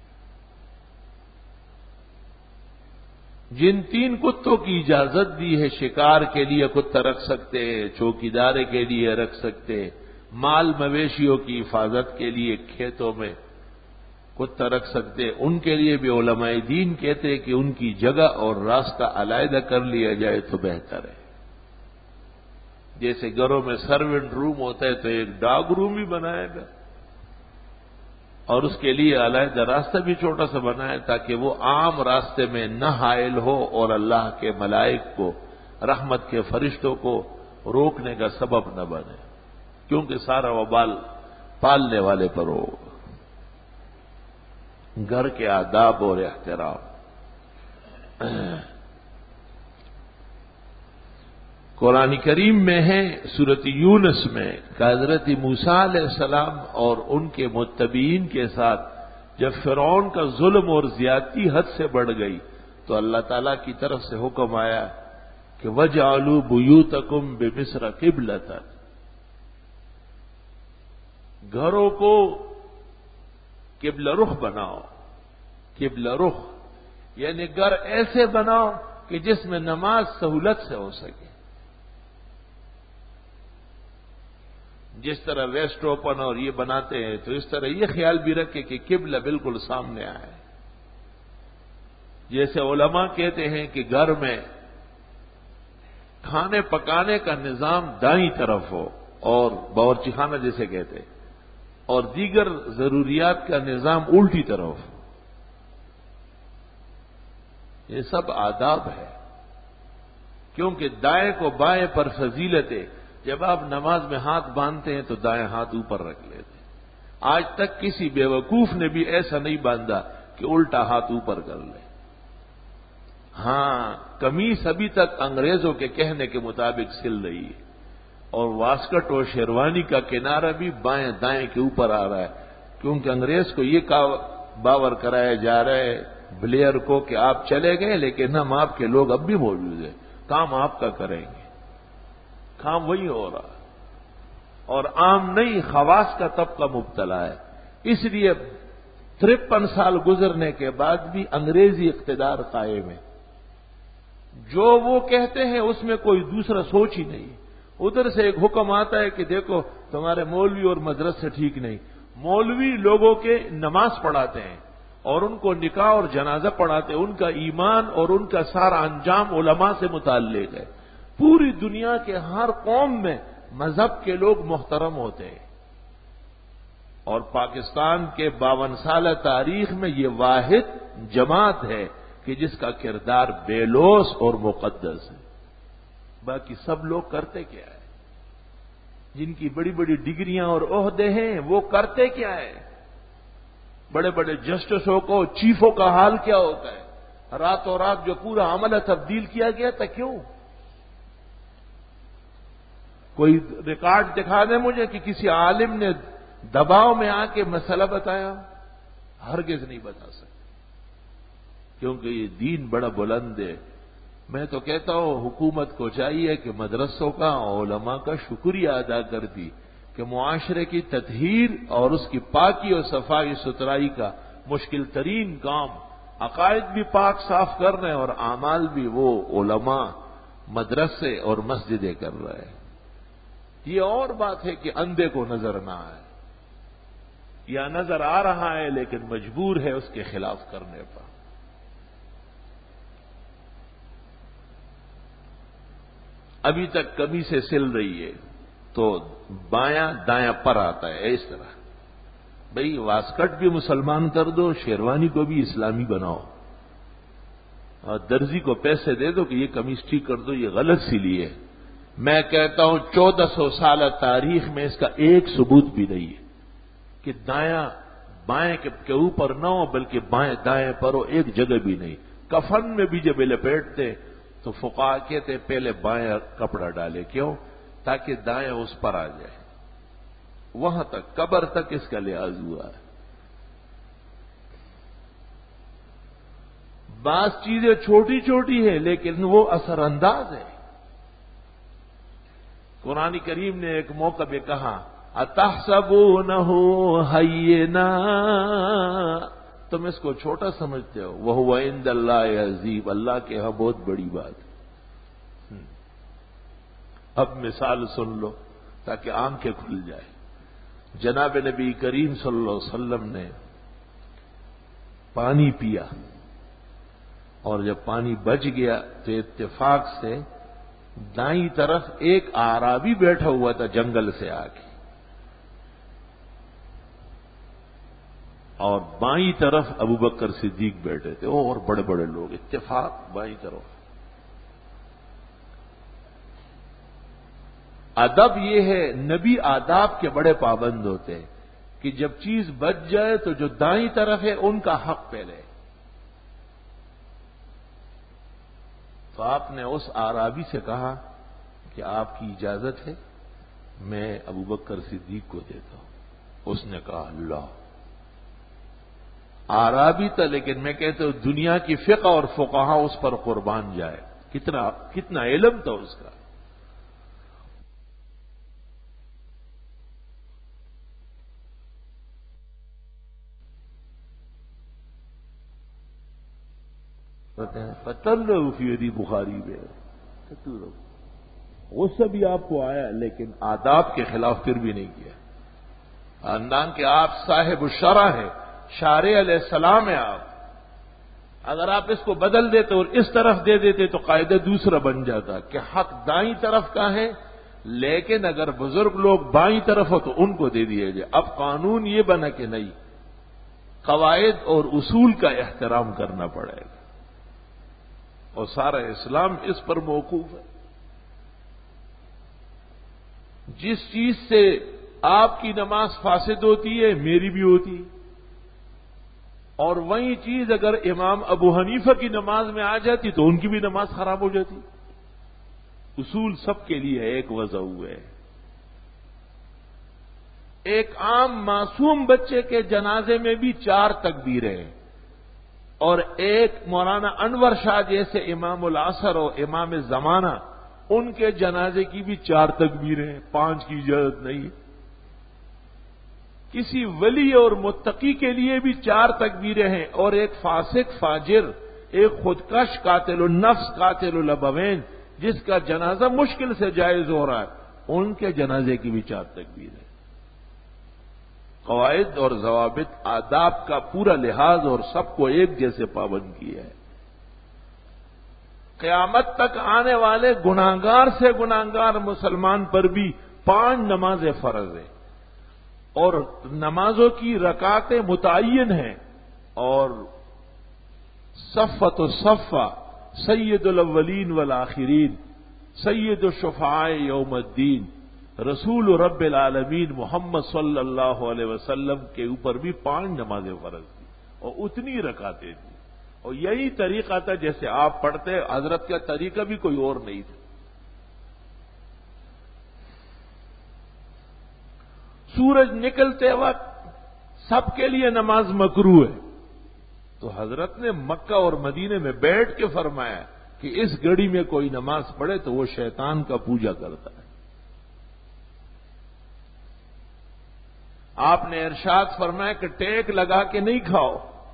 جن تین کتوں کی اجازت دی ہے، شکار کے لیے کتا رکھ سکتے ہیں، چوکیدارے کے لیے رکھ سکتے ہیں، مال مویشیوں کی حفاظت کے لیے کھیتوں میں کتا رکھ سکتے، ان کے لیے بھی علماء دین کہتے ہیں کہ ان کی جگہ اور راستہ علیحدہ کر لیا جائے تو بہتر ہے۔ جیسے گھروں میں سروینٹ روم ہوتا ہے تو ایک ڈاگ روم بھی بنایا گیا، اور اس کے لیے علیحدہ راستہ بھی چھوٹا سا بنایا تاکہ وہ عام راستے میں نہ حائل ہو اور اللہ کے ملائک کو، رحمت کے فرشتوں کو روکنے کا سبب نہ بنے، کیونکہ سارا وبال پالنے والے پر ہو۔ گھر کے آداب اور احترام۔ قرآن کریم میں ہے سورۃ یونس میں کہ حضرت موسیٰ علیہ السلام اور ان کے متبعین کے ساتھ جب فرعون کا ظلم اور زیادتی حد سے بڑھ گئی تو اللہ تعالی کی طرف سے حکم آیا کہ وَجْعَلُوا بُيُوتَكُمْ بِمِصْرَ قِبْلَةً، گھروں کو قبلہ رخ بناؤ۔ قبلہ رخ یعنی گھر ایسے بناؤ کہ جس میں نماز سہولت سے ہو سکے۔ جس طرح ویسٹ اوپن اور یہ بناتے ہیں تو اس طرح یہ خیال بھی رکھے کہ قبلہ بالکل سامنے آئے۔ جیسے علماء کہتے ہیں کہ گھر میں کھانے پکانے کا نظام دائیں طرف ہو اور باورچی خانہ جسے کہتے ہیں، اور دیگر ضروریات کا نظام الٹی طرف ہو۔ یہ سب آداب ہے، کیونکہ دائیں کو بائیں پر فضیلت ہے۔ جب آپ نماز میں ہاتھ باندھتے ہیں تو دائیں ہاتھ اوپر رکھ لیتے ہیں۔ آج تک کسی بیوقوف نے بھی ایسا نہیں باندھا کہ الٹا ہاتھ اوپر کر لے۔ ہاں، قمیص ابھی تک انگریزوں کے کہنے کے مطابق سل رہی ہے، اور واسکٹ اور شیروانی کا کنارہ بھی بائیں دائیں کے اوپر آ رہا ہے، کیونکہ انگریز کو یہ باور کرایا جا رہا ہے بلیئر کو کہ آپ چلے گئے لیکن ہم آپ کے لوگ اب بھی موجود ہیں، کام آپ کا کریں گے۔ کام وہی ہو رہا، اور عام نہیں خواص کا طبقہ مبتلا ہے۔ اس لیے ترپن سال گزرنے کے بعد بھی انگریزی اقتدار قائم ہے۔ جو وہ کہتے ہیں اس میں کوئی دوسرا سوچ ہی نہیں۔ ادھر سے ایک حکم آتا ہے کہ دیکھو تمہارے مولوی اور مدرسے ٹھیک نہیں۔ مولوی لوگوں کے نماز پڑھاتے ہیں اور ان کو نکاح اور جنازہ پڑھاتے ہیں، ان کا ایمان اور ان کا سارا انجام علماء سے متعلق ہے۔ پوری دنیا کے ہر قوم میں مذہب کے لوگ محترم ہوتے ہیں، اور پاکستان کے باون سالہ تاریخ میں یہ واحد جماعت ہے کہ جس کا کردار بے لوث اور مقدس ہے۔ باقی سب لوگ کرتے کیا ہے؟ جن کی بڑی بڑی ڈگریاں اور عہدے ہیں وہ کرتے کیا ہے؟ بڑے بڑے جسٹسوں کو، چیفوں کا حال کیا ہوتا ہے؟ راتوں رات جو پورا عمل تبدیل کیا گیا تھا، کیوں؟ کوئی ریکارڈ دکھا دیں مجھے کہ کسی عالم نے دباؤ میں آ کے مسئلہ بتایا؟ ہرگز نہیں بتا سکتے، کیونکہ یہ دین بڑا بلند ہے۔ میں تو کہتا ہوں حکومت کو چاہیے کہ مدرسوں کا، علماء کا شکریہ ادا کرتی کہ معاشرے کی تطہیر اور اس کی پاکی اور صفائی ستھرائی کا مشکل ترین کام، عقائد بھی پاک صاف کر رہے ہیں اور اعمال بھی وہ علماء، مدرسے اور مسجدیں کر رہے ہیں۔ یہ اور بات ہے کہ اندھے کو نظر نہ آئے، یا نظر آ رہا ہے لیکن مجبور ہے اس کے خلاف کرنے پر۔ ابھی تک کمی سے سل رہی ہے تو بایاں دایاں پر آتا ہے، اس طرح بھئی واسکٹ بھی مسلمان کر دو، شیروانی کو بھی اسلامی بناؤ، اور درزی کو پیسے دے دو کہ یہ قمیص ٹھیک کر دو، یہ غلط سلی ہے۔ میں کہتا ہوں چودہ سو سالہ تاریخ میں اس کا ایک ثبوت بھی نہیں ہے کہ دایاں بائیں کے اوپر نہ ہو بلکہ بائیں دائیں پر ہو، ایک جگہ بھی نہیں۔ کفن میں بھی جب لپیٹتے تو فقہا کہتے پہلے بائیں کپڑا ڈالے، کیوں؟ تاکہ دائیں اس پر آ جائے، وہاں تک قبر تک اس کا لحاظ ہوا ہے۔ بعض چیزیں چھوٹی چھوٹی ہیں لیکن وہ اثر انداز ہے۔ قرآن کریم نے ایک موقع پہ کہا اتحسبونہ ہینا، تم اس کو چھوٹا سمجھتے ہو، وہو عند اللہ عظیم، اللہ کے ہاں بہت بڑی بات ہے۔ اب مثال سن لو تاکہ آنکھیں کھل جائے۔ جناب نبی کریم صلی اللہ علیہ وسلم نے پانی پیا اور جب پانی بچ گیا تو اتفاق سے دائیں طرف ایک اعرابی بیٹھا ہوا تھا جنگل سے آ کے، اور بائیں طرف ابو بکر صدیق بیٹھے تھے اور بڑے بڑے لوگ، اتفاق بائیں طرف۔ ادب یہ ہے، نبی آداب کے بڑے پابند ہوتے ہیں کہ جب چیز بچ جائے تو جو دائیں طرف ہے ان کا حق پہلے۔ تو آپ نے اس اعرابی سے کہا کہ آپ کی اجازت ہے میں ابو بکر صدیق کو دیتا ہوں۔ اس نے کہا اللہ، اعرابی تھا لیکن میں کہتا ہوں دنیا کی فقہ اور فقہا اس پر قربان جائے، کتنا کتنا علم تھا اس کا۔ فتن فی بخاری میں غصہ بھی آپ کو آیا لیکن آداب کے خلاف پھر بھی نہیں کیا۔ خاندان کے آپ صاحب الشرع ہیں، شارع علیہ السلام ہیں آپ، اگر آپ اس کو بدل دیتے اور اس طرف دے دیتے تو قاعدہ دوسرا بن جاتا کہ حق دائیں طرف کا ہے، لیکن اگر بزرگ لوگ بائیں طرف ہو تو ان کو دے دیے جائے۔ اب قانون یہ بنا کہ نہیں، قواعد اور اصول کا احترام کرنا پڑے گا، اور سارا اسلام اس پر موقوف ہے۔ جس چیز سے آپ کی نماز فاسد ہوتی ہے میری بھی ہوتی، اور وہی چیز اگر امام ابو حنیفہ کی نماز میں آ جاتی تو ان کی بھی نماز خراب ہو جاتی۔ اصول سب کے لیے ایک وضع ہوئے۔ ایک عام معصوم بچے کے جنازے میں بھی چار تکبیریں، اور ایک مولانا انور شاہ جیسے امام العصر اور امام زمانہ ان کے جنازے کی بھی چار تکبیریں، پانچ کی اجازت نہیں۔ کسی ولی اور متقی کے لیے بھی چار تکبیریں ہیں، اور ایک فاسق فاجر، ایک خودکش قاتل النفس قاتل الابوین جس کا جنازہ مشکل سے جائز ہو رہا ہے، ان کے جنازے کی بھی چار تکبیریں۔ قواعد اور ضوابط آداب کا پورا لحاظ اور سب کو ایک جیسے پابند کیا ہے۔ قیامت تک آنے والے گناہگار سے گناہگار مسلمان پر بھی پانچ نمازیں فرض ہیں، اور نمازوں کی رکعتیں متعین ہیں، اور صفۃ الصفہ سید الاولین والآخرین سید الشفعاء یوم الدین رسول رب العالمین محمد صلی اللہ علیہ وسلم کے اوپر بھی پانچ نمازیں فرض تھی اور اتنی رکعتیں تھیں، اور یہی طریقہ تھا جیسے آپ پڑھتے، حضرت کا طریقہ بھی کوئی اور نہیں تھا۔ سورج نکلتے وقت سب کے لیے نماز مکروہ ہے، تو حضرت نے مکہ اور مدینے میں بیٹھ کے فرمایا کہ اس گھڑی میں کوئی نماز پڑھے تو وہ شیطان کا پوجا کرتا ہے۔ آپ نے ارشاد فرمایا کہ ٹیک لگا کے نہیں کھاؤ،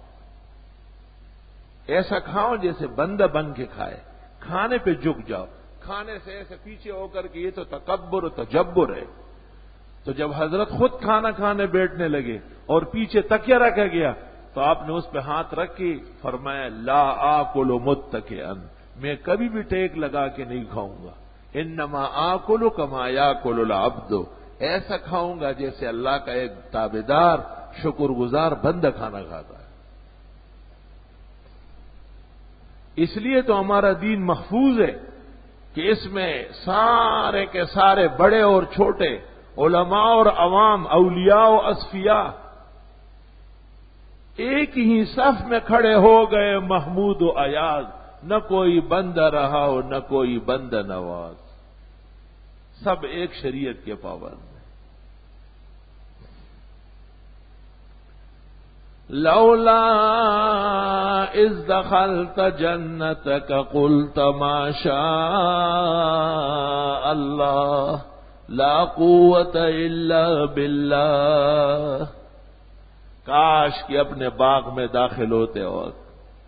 ایسا کھاؤ جیسے بندہ بن کے کھائے، کھانے پہ جھک جاؤ، کھانے سے ایسے پیچھے ہو کر کے یہ تو تکبر و تجبر ہے۔ تو جب حضرت خود کھانا کھانے بیٹھنے لگے اور پیچھے تکیہ رکھا گیا تو آپ نے اس پہ ہاتھ رکھ کے فرمایا لا آکل متکئن، میں کبھی بھی ٹیک لگا کے نہیں کھاؤں گا، انما آکل کما یاکل العبد، ایسا کھاؤں گا جیسے اللہ کا ایک تابعدار شکر گزار بندہ کھانا کھاتا ہے۔ اس لیے تو ہمارا دین محفوظ ہے کہ اس میں سارے کے سارے بڑے اور چھوٹے، علماء اور عوام، اولیاء و اصفیاء، ایک ہی صف میں کھڑے ہو گئے محمود و ایاز، نہ کوئی بندہ رہا ہو نہ کوئی بندہ نواز، سب ایک شریعت کے پابند ہیں۔ لولا اذ دخلت جنتک قلت ما شاء اللہ لا قوت الا باللہ، کاش کہ اپنے باغ میں داخل ہوتے وقت،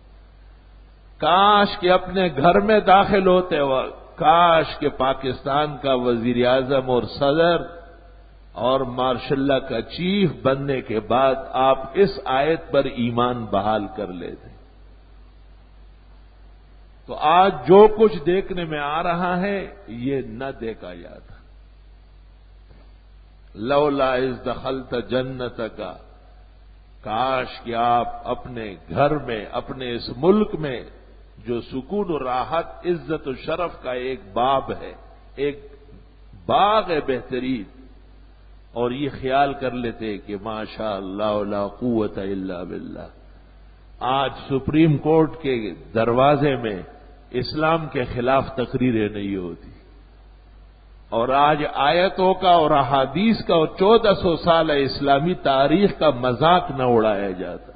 کاش کہ اپنے گھر میں داخل ہوتے وقت، کاش کہ پاکستان کا وزیر اعظم اور صدر اور مارشل اللہ کا چیف بننے کے بعد آپ اس آیت پر ایمان بحال کر لیتے، تو آج جو کچھ دیکھنے میں آ رہا ہے یہ نہ دیکھا جاتا۔ لولا اذ دخلت جنتک، کاش کہ آپ اپنے گھر میں، اپنے اس ملک میں جو سکون و راحت، عزت و شرف کا ایک باب ہے، ایک باغ ہے بہترین، اور یہ خیال کر لیتے کہ ماشاء اللہ لا قوت الا باللہ۔ آج سپریم کورٹ کے دروازے میں اسلام کے خلاف تقریریں نہیں ہوتی، اور آج آیتوں کا اور احادیث کا اور چودہ سو سال اسلامی تاریخ کا مذاق نہ اڑایا جاتا،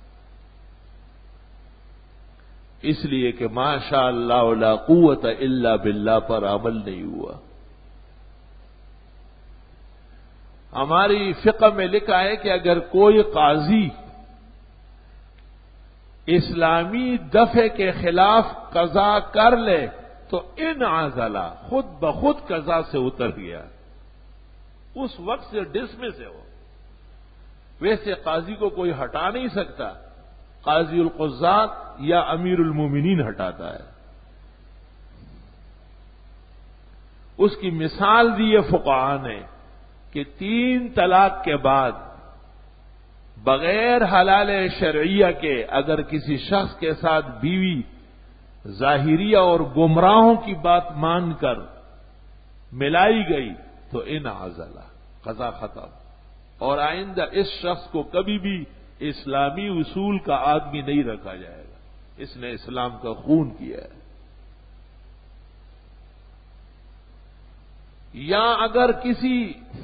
اس لیے کہ ماشاء اللہ لا قوت الا باللہ پر عمل نہیں ہوا۔ ہماری فقہ میں لکھا ہے کہ اگر کوئی قاضی اسلامی دفع کے خلاف قضا کر لے تو ان عزلہ، خود بخود قضا سے اتر گیا، اس وقت سے ڈسمس ہے وہ۔ ویسے قاضی کو کوئی ہٹا نہیں سکتا، قاضی القضات یا امیر المومنین ہٹاتا ہے۔ اس کی مثال دی ہے فقہاء نے کہ تین طلاق کے بعد بغیر حلال شرعیہ کے اگر کسی شخص کے ساتھ بیوی ظاہریہ اور گمراہوں کی بات مان کر ملائی گئی تو ان عزلہ، قضا ختم، اور آئندہ اس شخص کو کبھی بھی اسلامی اصول کا آدمی نہیں رکھا جائے گا، اس نے اسلام کا خون کیا ہے۔ یا اگر کسی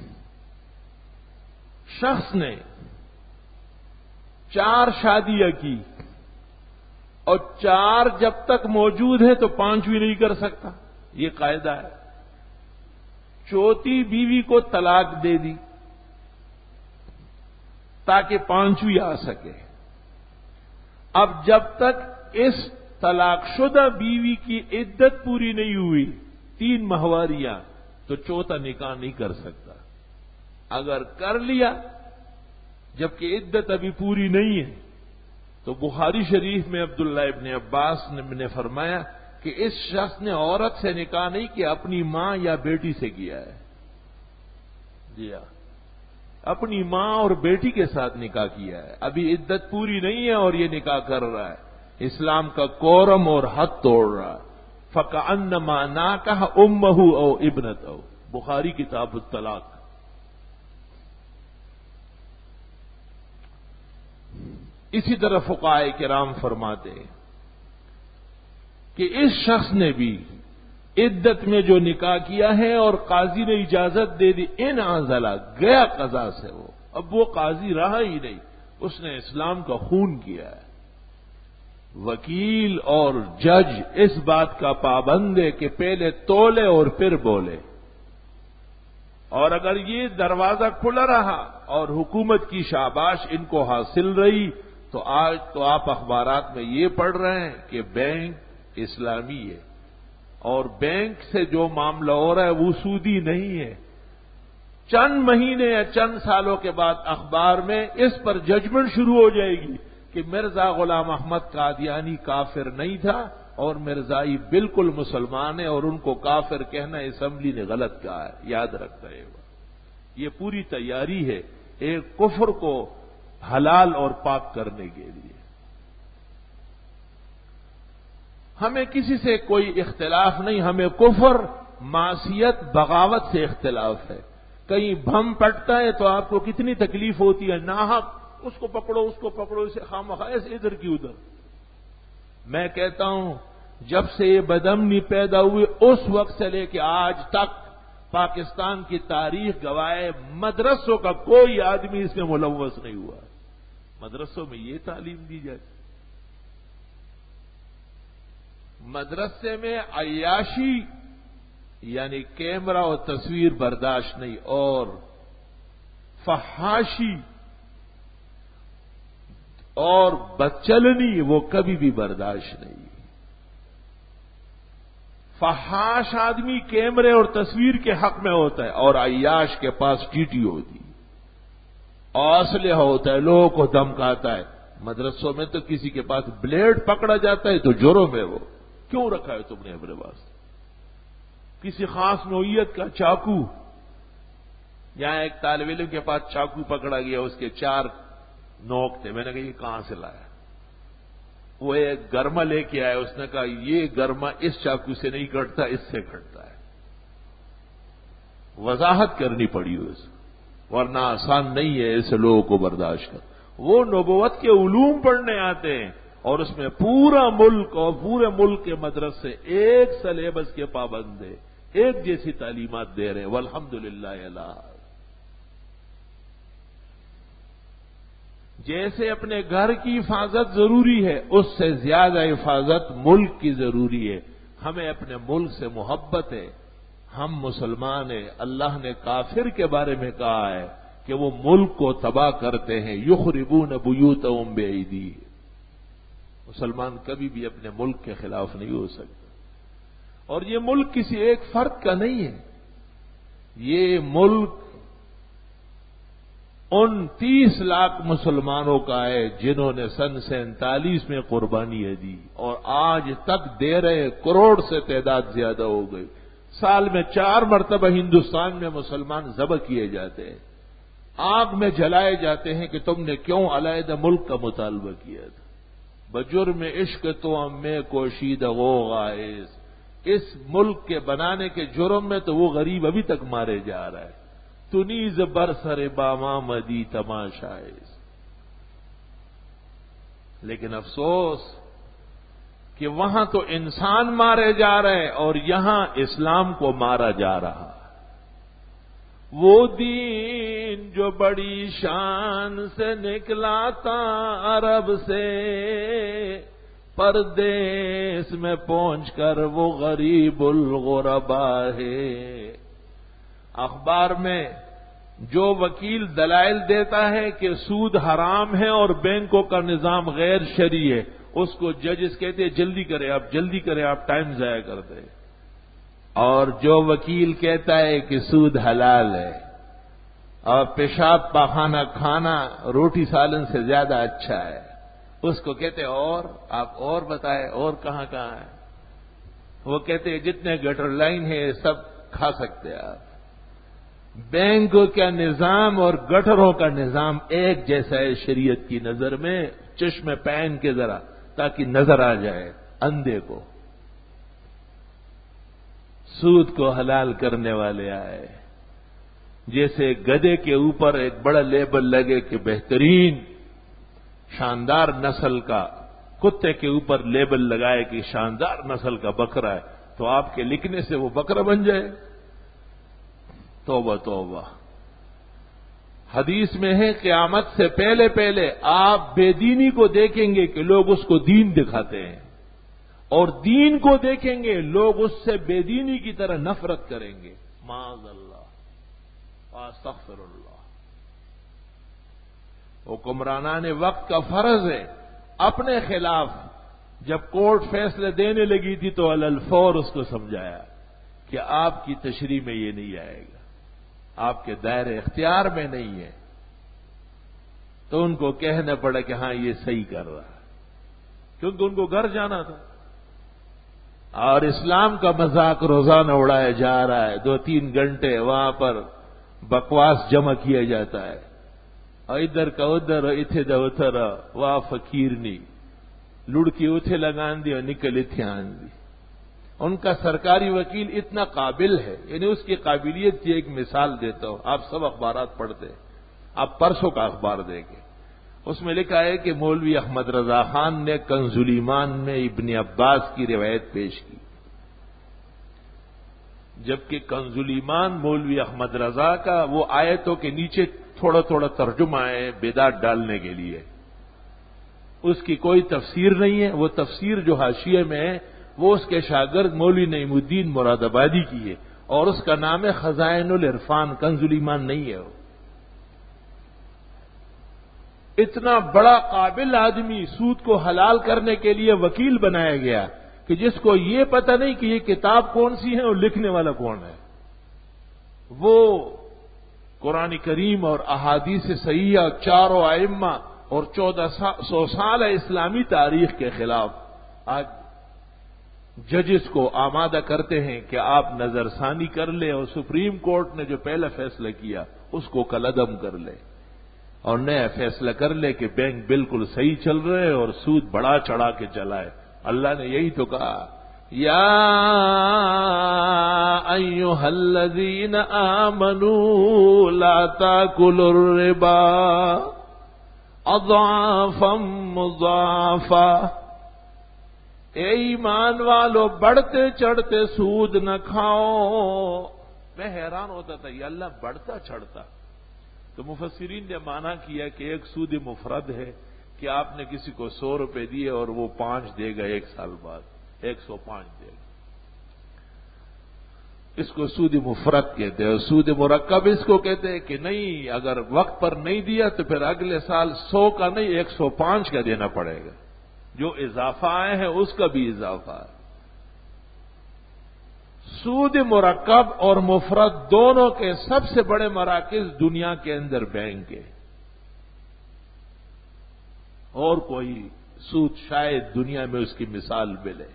شخص نے چار شادیاں کی اور چار جب تک موجود ہے تو پانچویں نہیں کر سکتا، یہ قاعدہ ہے۔ چوتھی بیوی کو طلاق دے دی تاکہ پانچویں آ سکے، اب جب تک اس طلاق شدہ بیوی کی عدت پوری نہیں ہوئی، تین ماہواریاں، تو چوتھا نکاح نہیں کر سکتا۔ اگر کر لیا جبکہ عدت ابھی پوری نہیں ہے تو بخاری شریف میں عبداللہ ابن عباس نے فرمایا کہ اس شخص نے عورت سے نکاح نہیں کیا، اپنی ماں یا بیٹی سے کیا ہے۔ جی ہاں، اپنی ماں اور بیٹی کے ساتھ نکاح کیا ہے، ابھی عدت پوری نہیں ہے اور یہ نکاح کر رہا ہے، اسلام کا کورم اور حد توڑ رہا ہے۔ فَكَأَنَّمَا نَاكَحَ أُمَّهُ أَوْ ابْنَتَهُ، بخاری کتاب الطلاق۔ اسی طرح فقہاء کرام فرماتے ہیں کہ اس شخص نے بھی عدت میں جو نکاح کیا ہے اور قاضی نے اجازت دے دی، ان عزلہ، گیا قضا سے، وہ اب وہ قاضی رہا ہی نہیں، اس نے اسلام کا خون کیا ہے۔ وکیل اور جج اس بات کا پابند ہے کہ پہلے تولے اور پھر بولے، اور اگر یہ دروازہ کھلا رہا اور حکومت کی شاباش ان کو حاصل رہی تو آج تو آپ اخبارات میں یہ پڑھ رہے ہیں کہ بینک اسلامی ہے، اور بینک سے جو معاملہ ہو رہا ہے وہ سودی نہیں ہے۔ چند مہینے یا چند سالوں کے بعد اخبار میں اس پر ججمنٹ شروع ہو جائے گی کہ مرزا غلام احمد قادیانی کافر نہیں تھا اور مرزائی بالکل مسلمان ہے، اور ان کو کافر کہنا اسمبلی نے غلط کہا ہے، یاد رکھتا ہے۔ یہ پوری تیاری ہے ایک کفر کو حلال اور پاک کرنے کے لیے۔ ہمیں کسی سے کوئی اختلاف نہیں، ہمیں کفر، معصیت، بغاوت سے اختلاف ہے۔ کہیں بم پٹتا ہے تو آپ کو کتنی تکلیف ہوتی ہے، ناحق اس کو پکڑو اس کو پکڑو، اسے خامخواہ ایسے ادھر کی ادھر۔ میں کہتا ہوں جب سے یہ بدامنی پیدا ہوئی اس وقت سے لے کے آج تک پاکستان کی تاریخ گواہ مدرسوں کا کوئی آدمی اس میں ملوث نہیں ہوا۔ مدرسوں میں یہ تعلیم دی جاتی، مدرسے میں عیاشی یعنی کیمرہ اور تصویر برداشت نہیں، اور فحاشی اور بدچلنی وہ کبھی بھی برداشت نہیں۔ فحاش آدمی کیمرے اور تصویر کے حق میں ہوتا ہے، اور عیاش کے پاس ٹیٹی ہوتی اور اسلحہ ہوتا ہے، لوگوں کو دھمکاتا ہے۔ مدرسوں میں تو کسی کے پاس بلیڈ پکڑا جاتا ہے تو جرم ہے۔ وہ کیوں رکھا ہے تم نے اپنے پاس؟ کسی خاص نوعیت کا چاقو، یہاں ایک طالب علم کے پاس چاقو پکڑا گیا، اس کے چار نوک تھے۔ میں نے کہا یہ کہاں سے لایا؟ وہ ایک گرما لے کے آیا، اس نے کہا یہ گرما اس چاقو سے نہیں کٹتا، اس سے کٹتا ہے۔ وضاحت کرنی پڑی اس، ورنہ آسان نہیں ہے ایسے لوگوں کو برداشت کر۔ وہ نبوت کے علوم پڑھنے آتے ہیں اور اس میں پورا ملک اور پورے ملک کے مدرسے ایک سلیبس کے پابند ہے، ایک جیسی تعلیمات دے رہے ہیں، والحمدللہ اللہ۔ جیسے اپنے گھر کی حفاظت ضروری ہے، اس سے زیادہ حفاظت ملک کی ضروری ہے۔ ہمیں اپنے ملک سے محبت ہے، ہم مسلمان ہیں۔ اللہ نے کافر کے بارے میں کہا ہے کہ وہ ملک کو تباہ کرتے ہیں، یخربون بیوتہم بایدیہم۔ مسلمان کبھی بھی اپنے ملک کے خلاف نہیں ہو سکتا، اور یہ ملک کسی ایک فرد کا نہیں ہے، یہ ملک ان تیس لاکھ مسلمانوں کا ہے جنہوں نے سن سینتالیس میں قربانیاں دی، اور آج تک دے رہے، کروڑ سے تعداد زیادہ ہو گئی۔ سال میں چار مرتبہ ہندوستان میں مسلمان ذبح کیے جاتے ہیں، آگ میں جلائے جاتے ہیں کہ تم نے کیوں علیحدہ ملک کا مطالبہ کیا تھا۔ بجرم عشق تو ہم میں کوشید غو غائز، اس ملک کے بنانے کے جرم میں تو وہ غریب ابھی تک مارے جا رہا ہے۔ تو نیز برسر باما مدی تماشائز۔ لیکن افسوس کہ وہاں تو انسان مارے جا رہے ہیں اور یہاں اسلام کو مارا جا رہا ہے۔ وہ دین جو بڑی شان سے نکلا تھا عرب سے، پردیس میں پہنچ کر وہ غریب الغربا ہے۔ اخبار میں جو وکیل دلائل دیتا ہے کہ سود حرام ہے اور بینکوں کا نظام غیر شرعی ہے، اس کو ججز کہتے ہیں جلدی کریں آپ، جلدی کریں آپ، ٹائم ضائع کرتے ہیں۔ اور جو وکیل کہتا ہے کہ سود حلال ہے اور پیشاب پاخانہ کھانا روٹی سالن سے زیادہ اچھا ہے، اس کو کہتے ہیں اور آپ اور بتائیں اور کہاں کہاں ہے؟ وہ کہتے ہیں جتنے گٹر لائن ہیں سب کھا سکتے ہیں آپ۔ بینکوں کا نظام اور گٹروں کا نظام ایک جیسا ہے شریعت کی نظر میں، چشمے پہن کے ذرا تاکہ نظر آ جائے اندھے کو۔ سود کو حلال کرنے والے آئے، جیسے گدھے کے اوپر ایک بڑا لیبل لگے کہ بہترین شاندار نسل کا، کتے کے اوپر لیبل لگائے کہ شاندار نسل کا بکرا ہے، تو آپ کے لکھنے سے وہ بکرا بن جائے۔ توبہ توبہ۔ حدیث میں ہے قیامت سے پہلے پہلے آپ بے دینی کو دیکھیں گے کہ لوگ اس کو دین دکھاتے ہیں، اور دین کو دیکھیں گے لوگ اس سے بے دینی کی طرح نفرت کریں گے۔ معاذ اللہ استغفر اللہ۔ حکمرانان وقت کا فرض ہے اپنے خلاف جب کورٹ فیصلے دینے لگی تھی تو علی الفور اس کو سمجھایا کہ آپ کی تشریح میں یہ نہیں آئے گا، آپ کے دائرے اختیار میں نہیں ہے، تو ان کو کہنا پڑا کہ ہاں یہ صحیح کر رہا ہے، کیونکہ ان کو گھر جانا تھا۔ اور اسلام کا مذاق روزانہ اڑایا جا رہا ہے، دو تین گھنٹے وہاں پر بکواس جمع کیا جاتا ہے، اور ادھر کا ادھر اتھے دا اتھر واہ فقیر نہیں لڑکی اتھے لگان دی اور نکل اتھے آن دی۔ ان کا سرکاری وکیل اتنا قابل ہے، یعنی اس کی قابلیت کی ایک مثال دیتا ہوں، آپ سب اخبارات پڑھتے ہیں، آپ پرسوں کا اخبار دیں گے، اس میں لکھا ہے کہ مولوی احمد رضا خان نے کنز الایمان میں ابن عباس کی روایت پیش کی، جبکہ کنز الایمان مولوی احمد رضا کا وہ آیتوں کے نیچے تھوڑا تھوڑا ترجمہ ہے بدعت ڈالنے کے لیے، اس کی کوئی تفسیر نہیں ہے۔ وہ تفسیر جو حاشیے میں ہے وہ اس کے شاگرد مولوی نعیم الدین مراد آبادی کی ہے، اور اس کا نام ہے خزائن العرفان، کنز الایمان نہیں ہے۔ وہ اتنا بڑا قابل آدمی سود کو حلال کرنے کے لیے وکیل بنایا گیا کہ جس کو یہ پتہ نہیں کہ یہ کتاب کون سی ہے اور لکھنے والا کون ہے۔ وہ قرآن کریم اور احادیث صحیحہ چاروں ائمہ اور چودہ سو سال اسلامی تاریخ کے خلاف آج ججز کو آمادہ کرتے ہیں کہ آپ نظر ثانی کر لیں، اور سپریم کورٹ نے جو پہلا فیصلہ کیا اس کو کالعدم کر لے اور نیا فیصلہ کر لے کہ بینک بالکل صحیح چل رہے اور سود بڑا چڑھا کے چلا ہے۔ اللہ نے یہی تو کہا، یا ایھا الذین آمنوا لا تاکلوا الربا اضعافا مضاعفا، اے ایمان والو بڑھتے چڑھتے سود نہ کھاؤ۔ میں حیران ہوتا تھا یہ اللہ بڑھتا چڑھتا، تو مفسرین نے معنی کیا کہ ایک سود مفرد ہے کہ آپ نے کسی کو سو روپے دیے اور وہ پانچ دے گا ایک سال بعد، ایک سو پانچ دے گا، اس کو سود مفرد کہتے ہیں۔ اور سود مرکب اس کو کہتے ہیں کہ نہیں، اگر وقت پر نہیں دیا تو پھر اگلے سال سو کا نہیں ایک سو پانچ کا دینا پڑے گا، جو اضافہ آئے ہیں اس کا بھی اضافہ ہے۔ سود مرکب اور مفرد دونوں کے سب سے بڑے مراکز دنیا کے اندر بینک ہے، اور کوئی سود شاید دنیا میں اس کی مثال ملے۔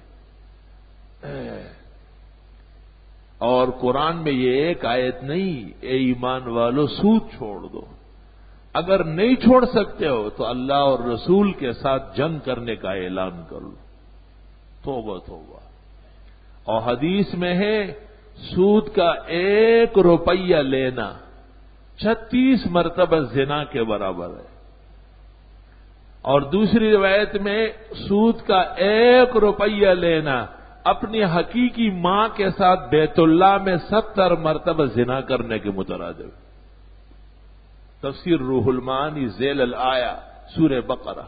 اور قرآن میں یہ ایک آیت نہیں، اے ایمان والو سود چھوڑ دو۔ اگر نہیں چھوڑ سکتے ہو تو اللہ اور رسول کے ساتھ جنگ کرنے کا اعلان کر لو، توبہ توبہ۔ اور حدیث میں ہے سود کا ایک روپیہ لینا چھتیس مرتبہ زنا کے برابر ہے، اور دوسری روایت میں سود کا ایک روپیہ لینا اپنی حقیقی ماں کے ساتھ بیت اللہ میں ستر مرتبہ زنا کرنے کے مترادف۔ تفسیر روح المعانی ذیل الآیہ سورہ بقرہ۔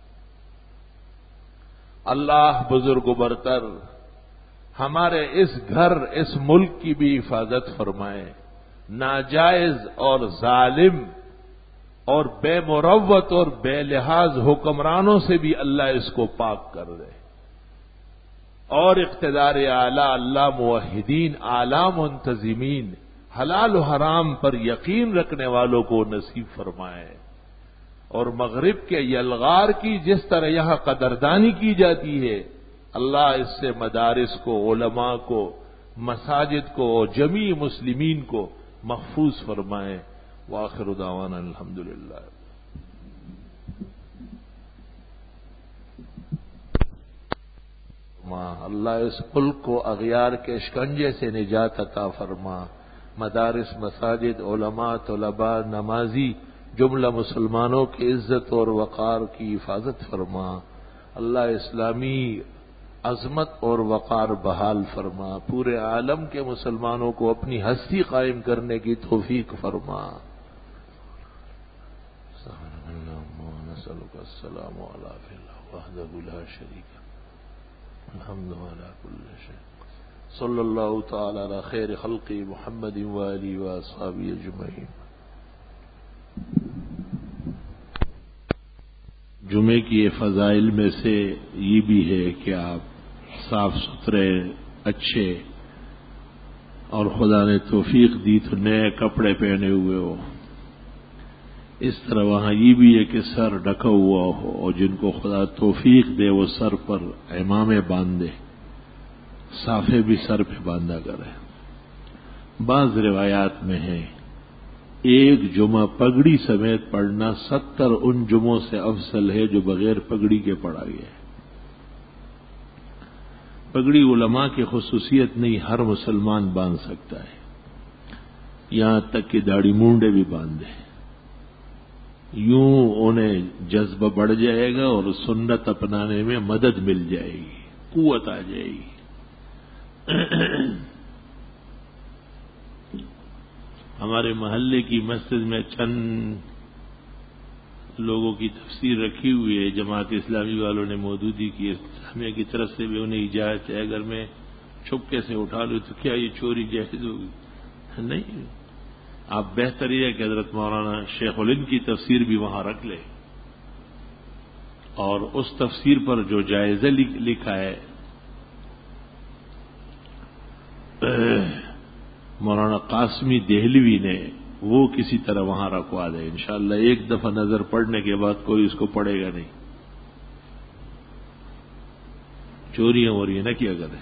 اللہ بزرگ و برتر ہمارے اس گھر اس ملک کی بھی حفاظت فرمائے، ناجائز اور ظالم اور بے مروت اور بے لحاظ حکمرانوں سے بھی اللہ اس کو پاک کر دے، اور اقتدار اعلی اللہ موحدین اعلی منتظمین حلال و حرام پر یقین رکھنے والوں کو نصیب فرمائے، اور مغرب کے یلغار کی جس طرح یہاں قدردانی کی جاتی ہے اللہ اس سے مدارس کو، علماء کو، مساجد کو اور جمیع مسلمین کو محفوظ فرمائے۔ وآخر دعوانا الحمدللہ۔ اللہ اس ملک کو اغیار کے شکنجے سے نجات عطا فرما، مدارس، مساجد، علماء، طلباء، نمازی جملہ مسلمانوں کی عزت اور وقار کی حفاظت فرما۔ اللہ اسلامی عظمت اور وقار بحال فرما، پورے عالم کے مسلمانوں کو اپنی ہستی قائم کرنے کی توفیق فرما۔ نسألک السلام علی وحدہ لا شریک الحمد علی کل شیء صلی اللہ تعالی علی خیر خلق محمد وآلہ واصحابہ اجمعین۔ جمعے کی فضائل میں سے یہ بھی ہے کہ آپ صاف ستھرے اچھے، اور خدا نے توفیق دی تو نئے کپڑے پہنے ہوئے ہو، اس طرح وہاں یہ بھی ہے کہ سر ڈھکا ہوا ہو، اور جن کو خدا توفیق دے وہ سر پر امامے باندھے، صافے بھی سر پہ باندھا کرے۔ بعض روایات میں ہے ایک جمعہ پگڑی سمیت پڑھنا ستر ان جمعوں سے افضل ہے جو بغیر پگڑی کے پڑھا گیا ہے۔ پگڑی علماء کی خصوصیت نہیں، ہر مسلمان باندھ سکتا ہے، یہاں تک کہ داڑھی مونڈے بھی باندھے۔ یوں انہیں جذبہ بڑھ جائے گا اور سنت اپنانے میں مدد مل جائے گی، قوت آ جائے گی۔ ہمارے محلے کی مسجد میں چند لوگوں کی تفسیر رکھی ہوئی ہے، جماعت اسلامی والوں نے مودودی کی، اسلامیہ کی طرف سے بھی انہیں اجازت ہے، اگر میں چھپکے سے اٹھا لوں تو کیا یہ چوری جائز ہوگی؟ نہیں، آپ بہتر یہ ہے کہ حضرت مولانا شیخ الہند کی تفسیر بھی وہاں رکھ لیں، اور اس تفسیر پر جو جائزہ لکھا ہے مولانا قاسمی دہلوی نے، وہ کسی طرح وہاں رکھوا دے، انشاءاللہ ایک دفعہ نظر پڑنے کے بعد کوئی اس کو پڑھے گا نہیں۔ چوریاں ہو رہی ہیں نا، کیا کریں؟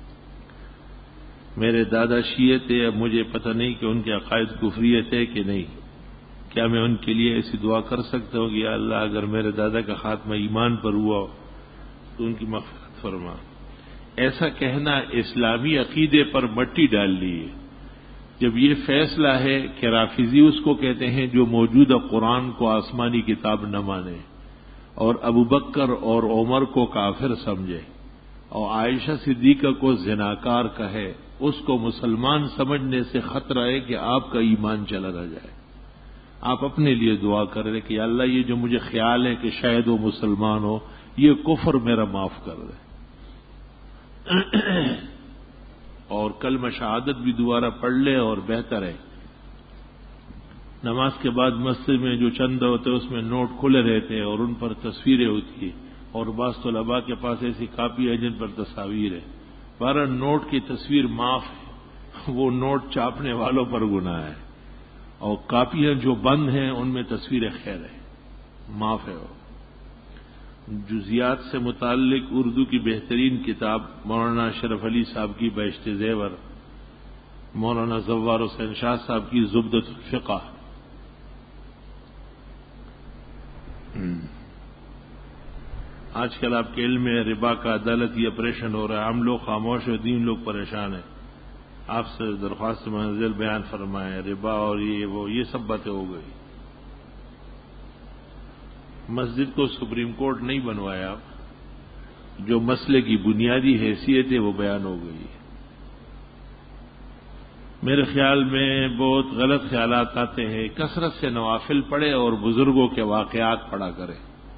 میرے دادا شیعہ تھے، اب مجھے پتہ نہیں کہ ان کے عقائد کفریت ہے کہ نہیں، کیا میں ان کے لیے ایسی دعا کر سکتا ہوں کہ یا اللہ اگر میرے دادا کا خاتمہ ایمان پر ہوا تو ان کی مغفرت فرما؟ ایسا کہنا اسلامی عقیدے پر مٹی ڈال لی ہے۔ جب یہ فیصلہ ہے کہ رافضی اس کو کہتے ہیں جو موجودہ قرآن کو آسمانی کتاب نہ مانے اور ابو بکر اور عمر کو کافر سمجھے اور عائشہ صدیقہ کو زناکار کہے، اس کو مسلمان سمجھنے سے خطرہ ہے کہ آپ کا ایمان چلا نہ جائے۔ آپ اپنے لیے دعا کر رہے کہ یا اللہ یہ جو مجھے خیال ہے کہ شاید وہ مسلمان ہو، یہ کفر میرا معاف کر دے، اور کلمہ شہادت بھی دوبارہ پڑھ لے، اور بہتر ہے نماز کے بعد مسجد میں جو چندہ ہوتے ہیں اس میں نوٹ کھلے رہتے ہیں اور ان پر تصویریں ہوتی ہیں، اور بعض طلباء کے پاس ایسی کاپی ہے جن پر تصاویر ہے۔ بارہ نوٹ کی تصویر معاف ہے، وہ نوٹ چاپنے والوں پر گناہ ہے، اور کاپیاں جو بند ہیں ان میں تصویریں خیر ہے، معاف ہے۔ وہ جزیات سے متعلق اردو کی بہترین کتاب مولانا اشرف علی صاحب کی بہشت زیور، مولانا زوار حسین شاہ صاحب کی زبدۃ الفقہ۔ آج کل آپ کے علم میں ربا کا عدالتی آپریشن ہو رہا ہے، ہم لوگ خاموش اور دین لوگ پریشان ہیں۔ آپ سے درخواست منزل بیان فرمائے، ربا اور یہ وہ یہ سب باتیں ہو گئی۔ مسجد کو سپریم کورٹ نہیں بنوایا، جو مسئلے کی بنیادی حیثیت ہے وہ بیان ہو گئی۔ میرے خیال میں بہت غلط خیالات آتے ہیں، کثرت سے نوافل پڑھے اور بزرگوں کے واقعات پڑھا کرے۔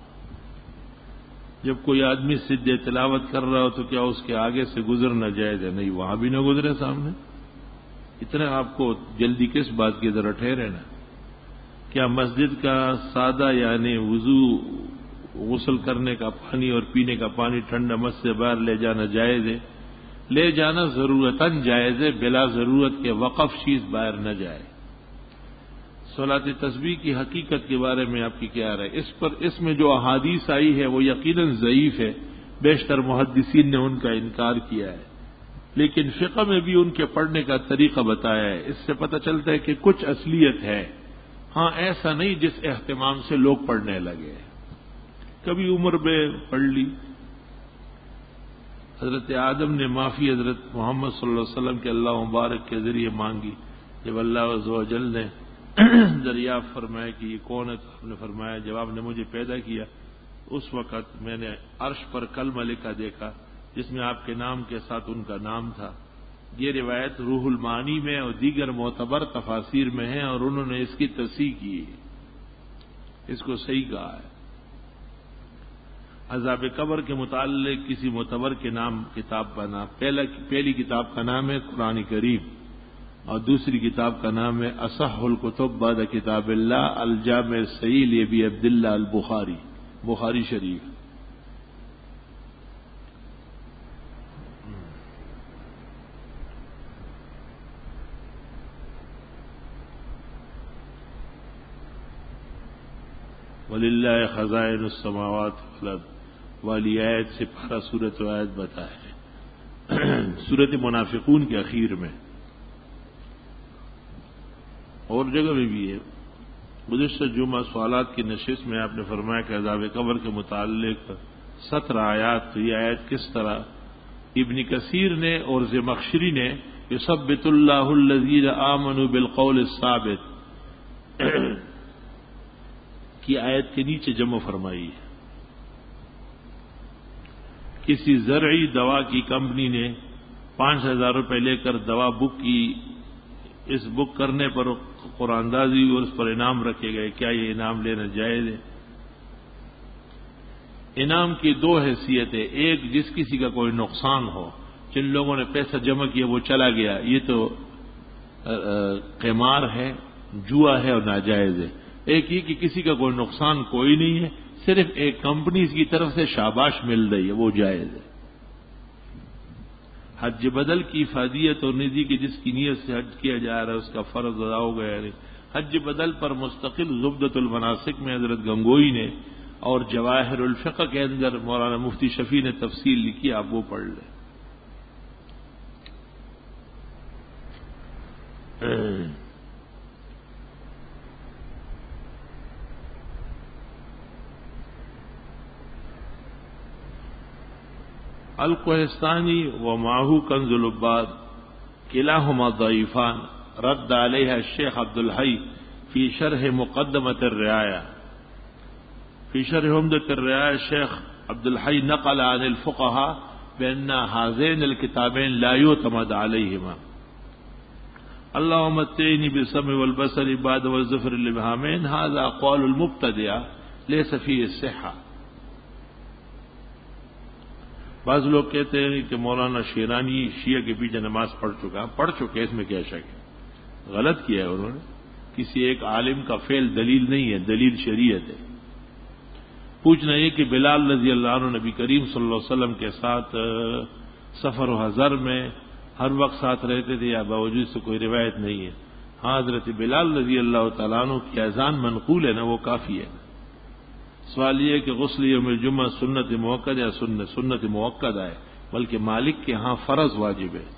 جب کوئی آدمی سجدہ تلاوت کر رہا ہو تو کیا اس کے آگے سے گزرنا جائز ہے؟ نہیں، وہاں بھی نہ گزرے سامنے۔ اتنا آپ کو جلدی کس بات کی ذرا ٹھہرے نا۔ کیا مسجد کا سادہ یعنی وضو غسل کرنے کا پانی اور پینے کا پانی ٹھنڈا مسجد سے باہر لے جانا جائز ہے؟ لے جانا ضرورتاً جائز ہے، بلا ضرورت کے وقف چیز باہر نہ جائے۔ صلاۃ تسبیح کی حقیقت کے بارے میں آپ کی کیا رائے؟ اس پر اس میں جو احادیث آئی ہے وہ یقیناً ضعیف ہے، بیشتر محدثین نے ان کا انکار کیا ہے، لیکن فقہ میں بھی ان کے پڑھنے کا طریقہ بتایا ہے۔ اس سے پتہ چلتا ہے کہ کچھ اصلیت ہے، ہاں ایسا نہیں جس اہتمام سے لوگ پڑھنے لگے۔ کبھی عمر میں پڑھ لی، حضرت آدم نے معافی حضرت محمد صلی اللہ علیہ وسلم کے اللہ مبارک کے ذریعے مانگی، جب اللہ عز و جل نے دریافت فرمایا کہ یہ کون ہے تو آپ نے فرمایا جب آپ نے مجھے پیدا کیا اس وقت میں نے عرش پر کلمہ لکھا دیکھا جس میں آپ کے نام کے ساتھ ان کا نام تھا۔ یہ روایت روح المعانی میں اور دیگر معتبر تفاسیر میں ہے، اور انہوں نے اس کی تصحیح کی ہے، اس کو صحیح کہا ہے۔ عذاب قبر کے متعلق کسی معتبر کے نام کتاب کا نام پہلا پہلی کتاب کا نام ہے قرآن کریم، اور دوسری کتاب کا نام ہے اصح الکتب بعد کتاب اللہ الجامع الصحیح لابی عبداللہ البخاری، بخاری شریف۔ وَلِلَّهِ خَزَائِنُ السَّمَاوَاتِ وَالْأَرْضِ والی آیت سے پارا سورۃ و آیت بتائے سورۃ منافقون کے اخیر میں، اور جگہ میں بھی ہے۔ گزشتہ جمعہ سوالات کی نشست میں آپ نے فرمایا کہ عذاب قبر کے متعلق سترہ آیات، تو یہ آیت کس طرح؟ ابن کثیر نے اور زمخشری نے یثبت اللہ الذین آمنوا بالقول الثابت کی آیت کے نیچے جمع فرمائی ہے۔ کسی زرعی دوا کی کمپنی نے پانچ ہزار روپے لے کر دوا بک کی، اس بک کرنے پر قرآن دازی اور اس پر انعام رکھے گئے، کیا یہ انعام لینا جائز ہے؟ انعام کی دو حیثیت ہے، ایک جس کسی کا کوئی نقصان ہو، جن لوگوں نے پیسہ جمع کیا وہ چلا گیا، یہ تو قمار ہے، جوا ہے اور ناجائز ہے۔ ایک یہ کہ کسی کا کوئی نقصان کوئی نہیں ہے، صرف ایک کمپنی کی طرف سے شاباش مل رہی ہے، وہ جائز ہے۔ حج بدل کی افادیت اور ندی کی جس کی نیت سے حج کیا جا رہا ہے اس کا فرض ادا ہو گیا ہے۔ حج بدل پر مستقل زبدۃ المناسک میں حضرت گنگوئی نے اور جواہر الفقہ کے اندر مولانا مفتی شفیع نے تفصیل لکھی، آپ وہ پڑھ لیں۔ القحستانی و ماہو کنز العباد کلاہما ضعیفان، رد علیہ الشیخ عبد الحی فی شرح مقدمۃ الرعایہ۔ فی شرح عمدۃ الرعایہ شیخ عبد الحی نقل عن الفقہاء بأن هذین الکتابین لا یعتمد علیہما۔ اللہم متعنی بالسمع والبصر بعد والظفر الابہامین، ھذا قول المبتدع لیس فیہ الصحہ۔ بعض لوگ کہتے ہیں کہ مولانا شیرانی شیعہ کے پیچھے نماز پڑھ چکا، پڑھ چکے، اس میں کیا شک ہے؟ غلط کیا ہے انہوں نے، کسی ایک عالم کا فعل دلیل نہیں ہے، دلیل شریعت ہے۔ پوچھنا یہ کہ بلال رضی اللہ عنہ نبی کریم صلی اللہ علیہ وسلم کے ساتھ سفر و حضر میں ہر وقت ساتھ رہتے تھے یا باوجود سے کوئی روایت نہیں ہے؟ ہاں، حضرت بلال رضی اللہ تعالیٰ عنہ کی اذان منقول ہے نا، وہ کافی ہے۔ سوال یہ ہے کہ غسل یوم الجمعہ سنت موقع یا سنت سنت موقع ہے، بلکہ مالک کے ہاں فرض واجب ہے۔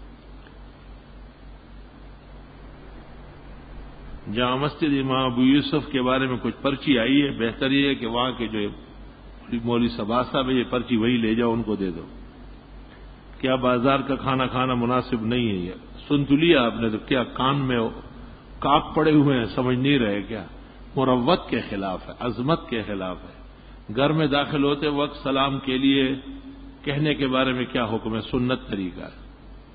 جہاں مسجد امام ابو یوسف کے بارے میں کچھ پرچی آئی ہے، بہتر یہ ہے کہ وہاں کے جو مولوی صبا صاحب ہے، یہ پرچی وہی لے جاؤ، ان کو دے دو۔ کیا بازار کا کھانا کھانا مناسب نہیں ہے؟ یہ سن تو لیا آپ نے، تو کیا کان میں کاک پڑے ہوئے ہیں، سمجھ نہیں رہے کیا؟ مروت کے خلاف ہے، عظمت کے خلاف ہے۔ گھر میں داخل ہوتے وقت سلام کے لیے کہنے کے بارے میں کیا حکم ہے؟ سنت طریقہ ہے۔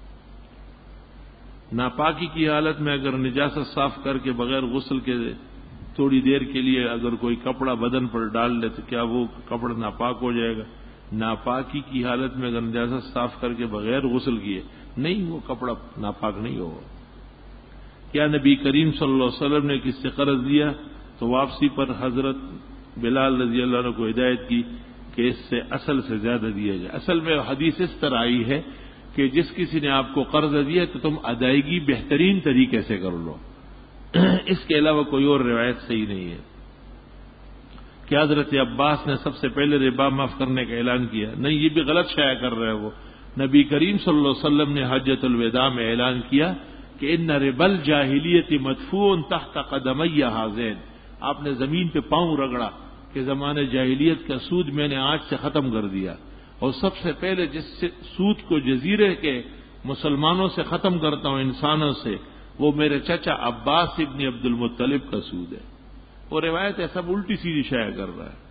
ناپاکی کی حالت میں اگر نجاست صاف کر کے بغیر غسل کے تھوڑی دیر کے لیے اگر کوئی کپڑا بدن پر ڈال لے تو کیا وہ کپڑا ناپاک ہو جائے گا؟ ناپاکی کی حالت میں اگر نجاست صاف کر کے بغیر غسل کیے نہیں، وہ کپڑا ناپاک نہیں ہوگا۔ کیا نبی کریم صلی اللہ علیہ وسلم نے کس سے قرض دیا تو واپسی پر حضرت بلال رضی اللہ عنہ کو ہدایت کی کہ اس سے اصل سے زیادہ دیا جائے؟ اصل میں حدیث اس طرح آئی ہے کہ جس کسی نے آپ کو قرض دیا تو تم ادائیگی بہترین طریقے سے کر لو، اس کے علاوہ کوئی اور روایت صحیح نہیں ہے۔ کیا حضرت عباس نے سب سے پہلے ربا معاف کرنے کا اعلان کیا؟ نہیں، یہ بھی غلط شائع کر رہے وہ۔ نبی کریم صلی اللہ علیہ وسلم نے حجۃ الوداع میں اعلان کیا کہ ان ربا الجاہلیت مدفون تحت قدمی ہذین، آپ نے زمین پہ پاؤں رگڑا کہ زمانے جاہلیت کا سود میں نے آج سے ختم کر دیا، اور سب سے پہلے جس سود کو جزیرے کے مسلمانوں سے ختم کرتا ہوں، انسانوں سے، وہ میرے چچا عباس ابن عبد المطلب کا سود ہے۔ وہ روایت ہے، سب الٹی سیدھی شائع کر رہا ہے۔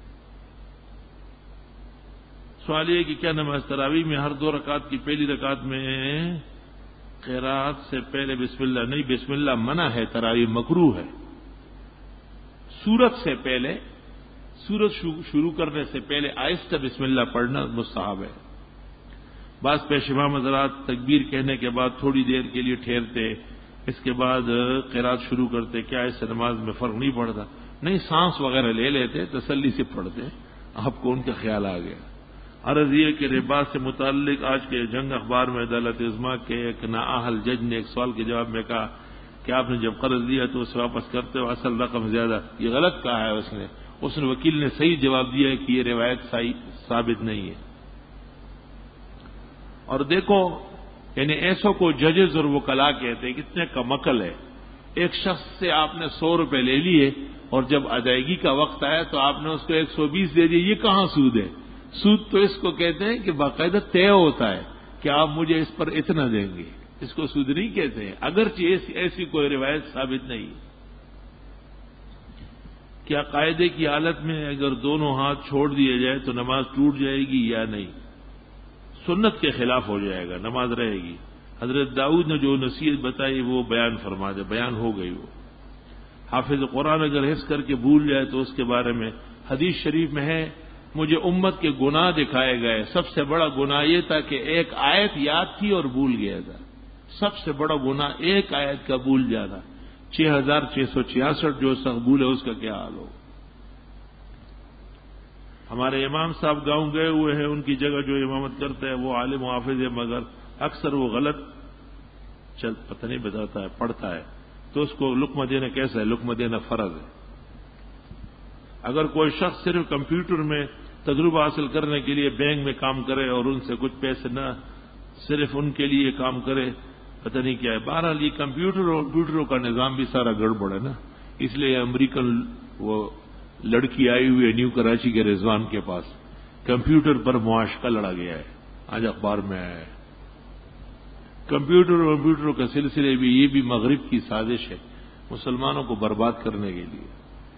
سوال یہ کہ کیا نماز تراویح میں ہر دو رکعت کی پہلی رکعت میں قرات سے پہلے بسم اللہ؟ نہیں، بسم اللہ منع ہے، تراویح مکروہ ہے۔ سورت سے پہلے، سورت شروع کرنے سے پہلے آہستہ بسم اللہ پڑھنا مستحب ہے۔ بعض پیشوا حضرات تکبیر کہنے کے بعد تھوڑی دیر کے لیے ٹھہرتے، اس کے بعد قرات شروع کرتے، کیا اس سے نماز میں فرق نہیں پڑتا؟ نہیں، سانس وغیرہ لے لیتے، تسلی سے پڑھتے۔ آپ کو ان کا خیال آ گیا۔ عرض یہ کہ ربا سے متعلق آج کے جنگ اخبار میں عدالت عظمیٰ کے ایک نااہل جج نے ایک سوال کے جواب میں کہا کہ آپ نے جب قرض لیا تو اسے واپس کرتے ہو اصل رقم زیادہ، یہ غلط کہا ہے اس نے۔ اس نے وکیل نے صحیح جواب دیا ہے کہ یہ روایت صحیح ثابت نہیں ہے۔ اور دیکھو، یعنی ایسوں کو ججز اور وکلا کہتے ہیں، کتنے کم عقل ہے۔ ایک شخص سے آپ نے سو روپے لے لیے اور جب ادائیگی کا وقت آیا تو آپ نے اس کو ایک سو بیس دے دیے، یہ کہاں سود ہے؟ سود تو اس کو کہتے ہیں کہ باقاعدہ طے ہوتا ہے کہ آپ مجھے اس پر اتنا دیں گے، اس کو سود نہیں کہتے ہیں، اگرچہ ایسی ایسی کوئی روایت ثابت نہیں۔ کیا قاعدے کی حالت میں اگر دونوں ہاتھ چھوڑ دیے جائے تو نماز ٹوٹ جائے گی یا نہیں؟ سنت کے خلاف ہو جائے گا، نماز رہے گی۔ حضرت داؤد نے جو نصیحت بتائی وہ بیان فرما دے، بیان ہو گئی۔ وہ حافظ قرآن اگر حفظ کر کے بھول جائے تو اس کے بارے میں حدیث شریف میں ہے، مجھے امت کے گناہ دکھائے گئے، سب سے بڑا گناہ یہ تھا کہ ایک آیت یاد تھی اور بھول گیا تھا۔ سب سے بڑا گناہ ایک آیت کا بھول جانا۔ چھ ہزار چھ سو چھیاسٹھ جو سخت بھول ہے اس کا کیا حال ہو؟ ہمارے امام صاحب گاؤں گئے ہوئے ہیں، ان کی جگہ جو امامت کرتا ہے وہ عالم و حافظ ہے، مگر اکثر وہ غلط چل پتہ نہیں بتاتا ہے، پڑھتا ہے، تو اس کو لقمہ دینا کیسا ہے؟ لقمہ دینا فرض ہے۔ اگر کوئی شخص صرف کمپیوٹر میں تجربہ حاصل کرنے کے لیے بینک میں کام کرے اور ان سے کچھ پیسے نہ، صرف ان کے لیے کام کرے، پتہ نہیں کیا ہے۔ بہرحال یہ کمپیوٹر اور کمپیوٹروں کا نظام بھی سارا گڑبڑ ہے نا، اس لیے امریکن وہ لڑکی آئی ہوئی ہے نیو کراچی کے رضوان کے پاس، کمپیوٹر پر معاشقہ لڑا گیا ہے، آج اخبار میں آیا ہے۔ کمپیوٹر اور کمپیوٹروں کے سلسلے بھی یہ بھی مغرب کی سازش ہے مسلمانوں کو برباد کرنے کے لیے۔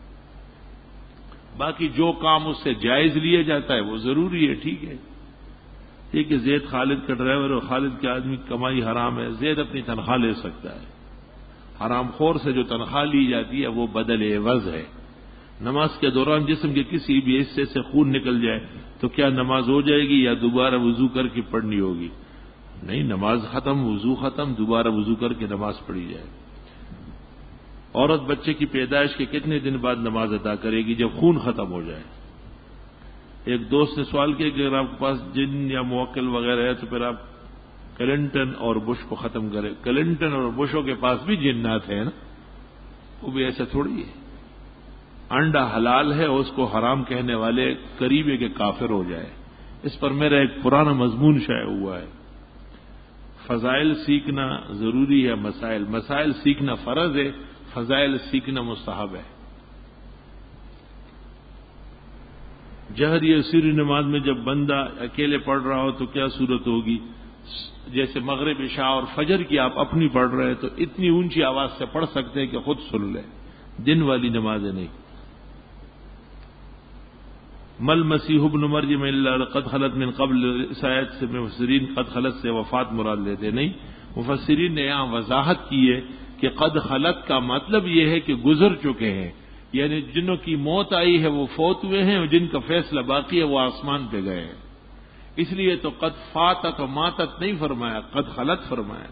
باقی جو کام اس سے جائز لیا جاتا ہے وہ ضروری ہے، ٹھیک ہے۔ یہ کہ زید خالد کا ڈرائیور اور خالد کے آدمی کمائی حرام ہے، زید اپنی تنخواہ لے سکتا ہے، حرام خور سے جو تنخواہ لی جاتی ہے وہ بدل عوض ہے۔ نماز کے دوران جسم کے کسی بھی حصے سے خون نکل جائے تو کیا نماز ہو جائے گی یا دوبارہ وضو کر کے پڑھنی ہوگی؟ نہیں، نماز ختم، وضو ختم، دوبارہ وضو کر کے نماز پڑھی جائے۔ عورت بچے کی پیدائش کے کتنے دن بعد نماز ادا کرے گی؟ جب خون ختم ہو جائے۔ ایک دوست نے سوال کیا کہ اگر آپ کے پاس جن یا موکل وغیرہ ہے تو پھر آپ کلنٹن اور بش کو ختم کریں۔ کلنٹن اور بشوں کے پاس بھی جنات ہیں نا، وہ بھی ایسا تھوڑی ہے۔ انڈا حلال ہے، اس کو حرام کہنے والے قریب ہے کہ کافر ہو جائے۔ اس پر میرا ایک پرانا مضمون شائع ہوا ہے۔ فضائل سیکھنا ضروری ہے، مسائل مسائل سیکھنا فرض ہے، فضائل سیکھنا مستحب ہے۔ جہری اور سری نماز میں جب بندہ اکیلے پڑھ رہا ہو تو کیا صورت ہوگی؟ جیسے مغرب عشاء اور فجر کی آپ اپنی پڑھ رہے ہیں تو اتنی اونچی آواز سے پڑھ سکتے ہیں کہ خود سن لیں، دن والی نمازیں نہیں۔ مل مسیح ابن مریم الا قد خلت من قبل، اس آیت سے مفسرین قد خلت سے وفات مراد لیتے نہیں، مفسرین نے یہاں وضاحت کی ہے کہ قد خلت کا مطلب یہ ہے کہ گزر چکے ہیں، یعنی جنوں کی موت آئی ہے وہ فوت ہوئے ہیں اور جن کا فیصلہ باقی ہے وہ آسمان پہ گئے ہیں۔ اس لیے تو قد فاتت و ماتت نہیں فرمایا، قد خلت فرمایا۔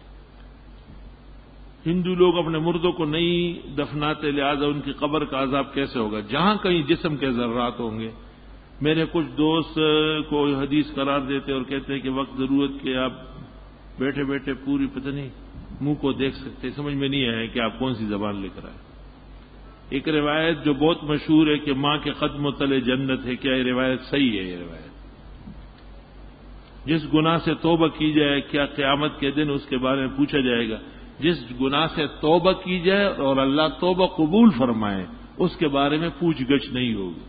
ہندو لوگ اپنے مردوں کو نہیں دفناتے، لہذا ان کی قبر کا عذاب کیسے ہوگا؟ جہاں کہیں جسم کے ذرات ہوں گے۔ میرے کچھ دوست کو حدیث قرار دیتے اور کہتے ہیں کہ وقت ضرورت کے آپ بیٹھے بیٹھے پوری پتہ نہیں منہ کو دیکھ سکتے، سمجھ میں نہیں آیا کہ آپ کون سی زبان لکھ رہا ہے۔ ایک روایت جو بہت مشہور ہے کہ ماں کے قدموں تلے جنت ہے، کیا یہ روایت صحیح ہے؟ یہ روایت جس گناہ سے توبہ کی جائے کیا قیامت کے دن اس کے بارے میں پوچھا جائے گا؟ جس گناہ سے توبہ کی جائے اور اللہ توبہ قبول فرمائے اس کے بارے میں پوچھ گچھ نہیں ہوگی۔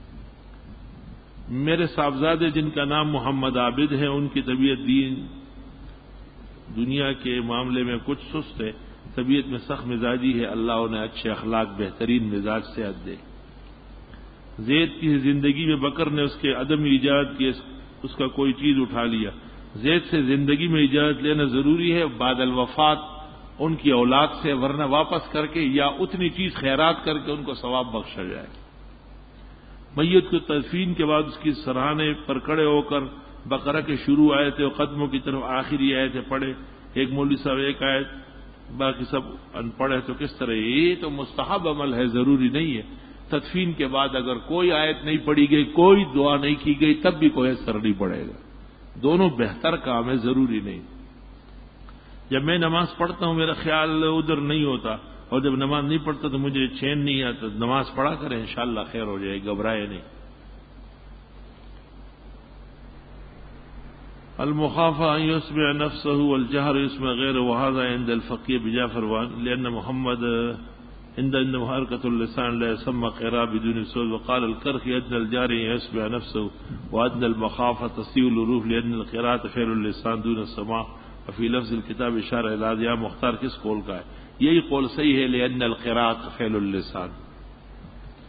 میرے صاحبزادے جن کا نام محمد عابد ہے، ان کی طبیعت دین دنیا کے معاملے میں کچھ سست ہے، طبیعت میں سخت مزاجی ہے، اللہ انہیں اچھے اخلاق بہترین مزاج سے عد دے۔ زید کی زندگی میں بکر نے اس کے عدم ایجاد کی اس کا کوئی چیز اٹھا لیا۔ زید سے زندگی میں اجازت لینا ضروری ہے بعد الوفات ان کی اولاد سے، ورنہ واپس کر کے یا اتنی چیز خیرات کر کے ان کو ثواب بخشا جائے۔ میت کو تدفین کے بعد اس کی سراہنے پر کھڑے ہو کر بقرہ کے شروع آیتیں اور قدموں کی طرف آخری آیتیں پڑھے، ایک مولوی صاحب ایک آیت باقی سب ان پڑھ ہے تو کس طرح؟ یہ تو مستحب عمل ہے، ضروری نہیں ہے۔ تدفین کے بعد اگر کوئی آیت نہیں پڑھی گئی، کوئی دعا نہیں کی گئی، تب بھی کوئی اثر نہیں پڑے گا۔ دونوں بہتر کام ہے، ضروری نہیں۔ جب میں نماز پڑھتا ہوں میرا خیال ادھر نہیں ہوتا، اور جب نماز نہیں پڑھتا تو مجھے چین نہیں آتا۔ نماز پڑھا کریں، انشاءاللہ خیر ہو جائے، گھبرائے نہیں۔ المخافة أن يسمع نفسه والجهر يسمع غيره، وهذا عند الفقيه بجعفر لأن محمد عند أنه حركة اللسان لا يسمى قراءة بدون صوت، وقال الكرخي أدنى الجهر يسمع نفسه وأدنى المخافة تصيب الحروف لأن القراءة فعل اللسان دون السماع، وفي لفظ الكتاب إشارة إلى هذا۔ مختار کس قول کا ہے؟ یہی قول صحیح ہے، لأن القراءة فعل اللسان۔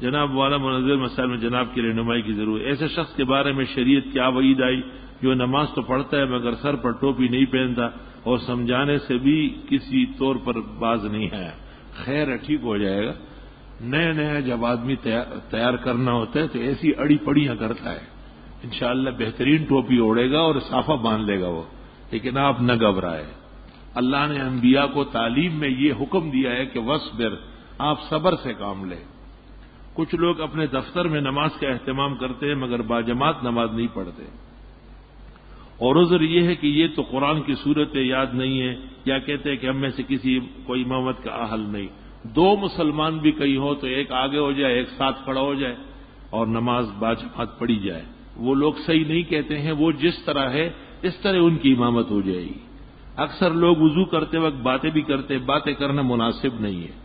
جناب والا منظر مسائل میں جناب کی رہنمائی کی ضرورت. ایسے شخص کے بارے میں شریعت کیا وعید آئی جو نماز تو پڑھتا ہے مگر سر پر ٹوپی نہیں پہنتا اور سمجھانے سے بھی کسی طور پر باز نہیں ہے؟ خیر ہے، ٹھیک ہو جائے گا. نیا نیا جب آدمی تیار کرنا ہوتا ہے تو ایسی اڑی پڑیاں کرتا ہے. انشاءاللہ بہترین ٹوپی اوڑے گا اور صافہ باندھ لے گا وہ، لیکن آپ نہ گھبرائے. اللہ نے انبیاء کو تعلیم میں یہ حکم دیا ہے کہ وصبر، آپ صبر سے کام لیں. کچھ لوگ اپنے دفتر میں نماز کا اہتمام کرتے ہیں مگر باجماعت نماز نہیں پڑھتے، اور عذر یہ ہے کہ یہ تو قرآن کی صورتیں یاد نہیں ہے، یا کہتے ہیں کہ ہم میں سے کسی کوئی امامت کا اہل نہیں. دو مسلمان بھی کہیں ہو تو ایک آگے ہو جائے، ایک ساتھ کھڑا ہو جائے اور نماز باجماعت پڑھی جائے. وہ لوگ صحیح نہیں کہتے ہیں، وہ جس طرح ہے اس طرح ان کی امامت ہو جائے گی. اکثر لوگ وضو کرتے وقت باتیں بھی کرتے، باتیں کرنا مناسب نہیں ہے.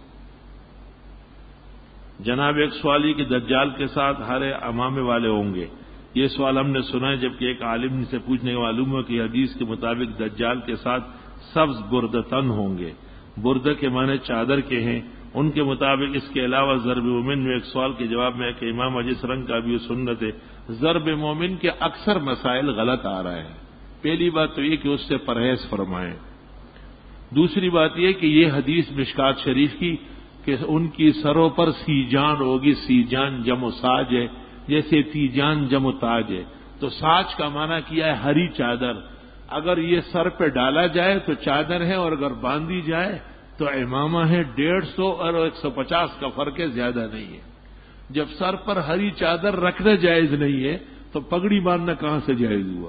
جناب ایک سوال یہ کہ دجال کے ساتھ ہر امامے والے ہوں گے. یہ سوال ہم نے سنا ہے، جبکہ ایک عالم سے پوچھنے کا معلوم ہوا کہ حدیث کے مطابق دجال کے ساتھ سبز بردتن ہوں گے. بردہ کے معنی چادر کے ہیں. ان کے مطابق اس کے علاوہ ضرب مومن میں ایک سوال کے جواب میں کہ امام جس رنگ کا بھی سنت ہے، ضرب مومن کے اکثر مسائل غلط آ رہے ہیں. پہلی بات تو یہ کہ اس سے پرہیز فرمائیں. دوسری بات یہ کہ یہ حدیث مشکات شریف کی کہ ان کی سروں پر سیجان ہوگی. سیجان جمع ساج ہے، جیسے تیجان جمع تاج ہے. تو ساج کا معنی کیا ہے ہری چادر. اگر یہ سر پہ ڈالا جائے تو چادر ہے، اور اگر باندھی جائے تو امامہ ہے. ڈیڑھ سو اور ایک سو پچاس کا فرق ہے، زیادہ نہیں ہے. جب سر پر ہری چادر رکھنا جائز نہیں ہے تو پگڑی باندھنا کہاں سے جائز ہوا؟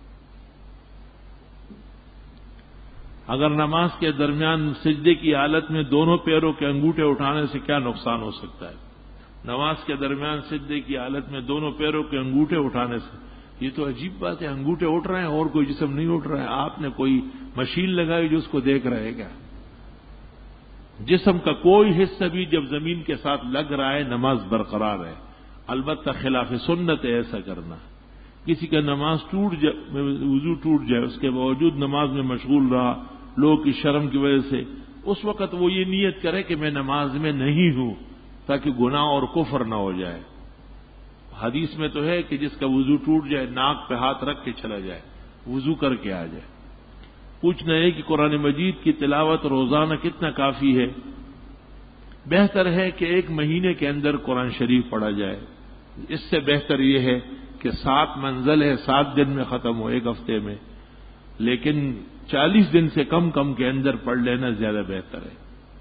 اگر نماز کے درمیان سجدے کی حالت میں دونوں پیروں کے انگوٹھے اٹھانے سے کیا نقصان ہو سکتا ہے؟ نماز کے درمیان سجدے کی حالت میں دونوں پیروں کے انگوٹھے اٹھانے سے، یہ تو عجیب بات ہے. انگوٹھے اٹھ رہے ہیں اور کوئی جسم نہیں اٹھ رہا ہے. آپ نے کوئی مشین لگائی جو اس کو دیکھ رہے کیا؟ جسم کا کوئی حصہ بھی جب زمین کے ساتھ لگ رہا ہے نماز برقرار ہے. البتہ خلاف سنت ہے ایسا کرنا. کسی کا نماز ٹوٹ جائے، وضو ٹوٹ جائے، اس کے باوجود نماز میں مشغول رہا لوگوں کی شرم کی وجہ سے، اس وقت وہ یہ نیت کرے کہ میں نماز میں نہیں ہوں تاکہ گناہ اور کفر نہ ہو جائے. حدیث میں تو ہے کہ جس کا وضو ٹوٹ جائے ناک پہ ہاتھ رکھ کے چلا جائے، وضو کر کے آ جائے. پوچھنا ہے کہ قرآن مجید کی تلاوت روزانہ کتنا کافی ہے؟ بہتر ہے کہ ایک مہینے کے اندر قرآن شریف پڑھا جائے. اس سے بہتر یہ ہے کہ سات منزل ہے، سات دن میں ختم ہو، ایک ہفتے میں، لیکن چالیس دن سے کم کم کے اندر پڑھ لینا زیادہ بہتر ہے.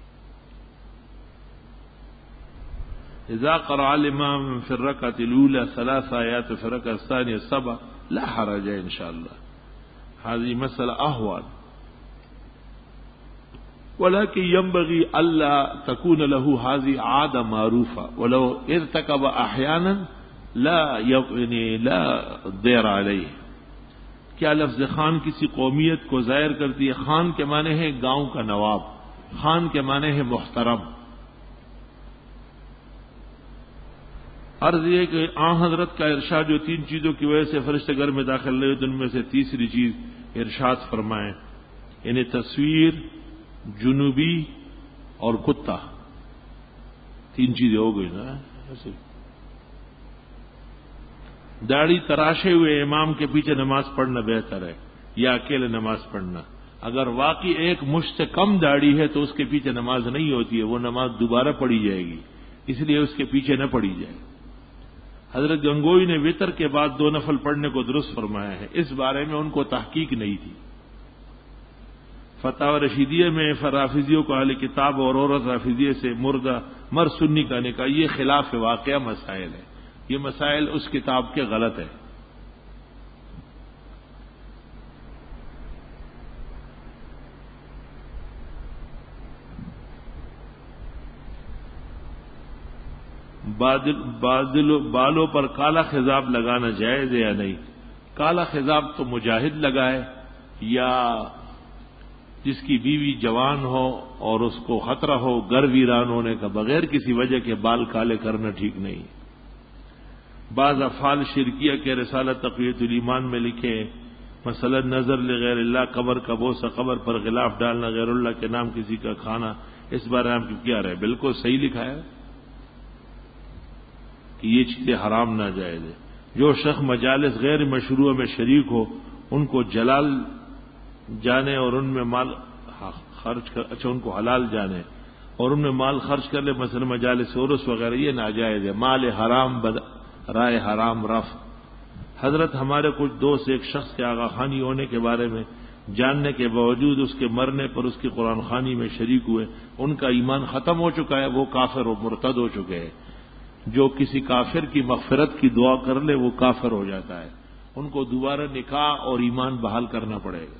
اذا قرأ الامام في الركعة الأولى ثلاث آيات في الركعة الثانية سبع لا حرج ان شاء الله. هذه مسألة أهون، ولكن ينبغي ألا تكون له هذه عادة معروفة، ولو ارتكب أحيانا لا يعني لا ضير عليه. کیا لفظ خان کسی قومیت کو ظاہر کرتی ہے؟ خان کے معنی ہے گاؤں کا نواب، خان کے معنی ہے محترم. عرض یہ کہ آن حضرت کا ارشاد جو تین چیزوں کی وجہ سے فرشتے گھر میں داخل نہیں ہوتے ان میں سے تیسری چیز ارشاد فرمائیں، یعنی تصویر، جنوبی اور کتا. تین چیزیں ہو گئی نا. ایسے داڑھی تراشے ہوئے امام کے پیچھے نماز پڑھنا بہتر ہے یا اکیلے نماز پڑھنا؟ اگر واقعی ایک مشت سے کم داڑھی ہے تو اس کے پیچھے نماز نہیں ہوتی ہے، وہ نماز دوبارہ پڑھی جائے گی، اس لیے اس کے پیچھے نہ پڑھی جائے. حضرت گنگوئی نے وطر کے بعد دو نفل پڑھنے کو درست فرمایا ہے. اس بارے میں ان کو تحقیق نہیں تھی. فتاوی رشیدیہ میں رافضیوں کو اہل کتاب اور عورت رافضیہ سے مردہ مر سنی کا نکاح، یہ خلاف واقعہ مسائل ہے. یہ مسائل اس کتاب کے غلط ہے. بادل بادل بالوں پر کالا خضاب لگانا جائز ہے یا نہیں؟ کالا خضاب تو مجاہد لگائے یا جس کی بیوی جوان ہو اور اس کو خطرہ ہو گر ویران ہونے کا، بغیر کسی وجہ کے بال کالے کرنا ٹھیک نہیں. بعض افعال شرکیہ کے رسالہ تقویۃ الایمان میں لکھے، مثلا نظر لغیر اللہ، قبر کا بوسہ، قبر پر غلاف ڈالنا، غیر اللہ کے نام کسی کا کھانا، اس بارے میں آپ کی کیا رہے؟ بالکل صحیح لکھا ہے. کہ یہ چیزیں حرام ناجائز ہے۔ جو شخص مجالس غیر مشروع میں شریک ہو ان کو جلال جانے اور ان میں مال خرچ کر اچھا ان کو حلال جانے اور ان میں مال خرچ کر لے، مثلا مجالس عرس وغیرہ، یہ ناجائز ہے۔ مال حرام بد رائے حرام رف۔ حضرت ہمارے کچھ دوست ایک شخص کے آغا خانی ہونے کے بارے میں جاننے کے باوجود اس کے مرنے پر اس کی قرآن خوانی میں شریک ہوئے، ان کا ایمان ختم ہو چکا ہے، وہ کافر و مرتد ہو چکے ہیں۔ جو کسی کافر کی مغفرت کی دعا کر لے وہ کافر ہو جاتا ہے، ان کو دوبارہ نکاح اور ایمان بحال کرنا پڑے گا۔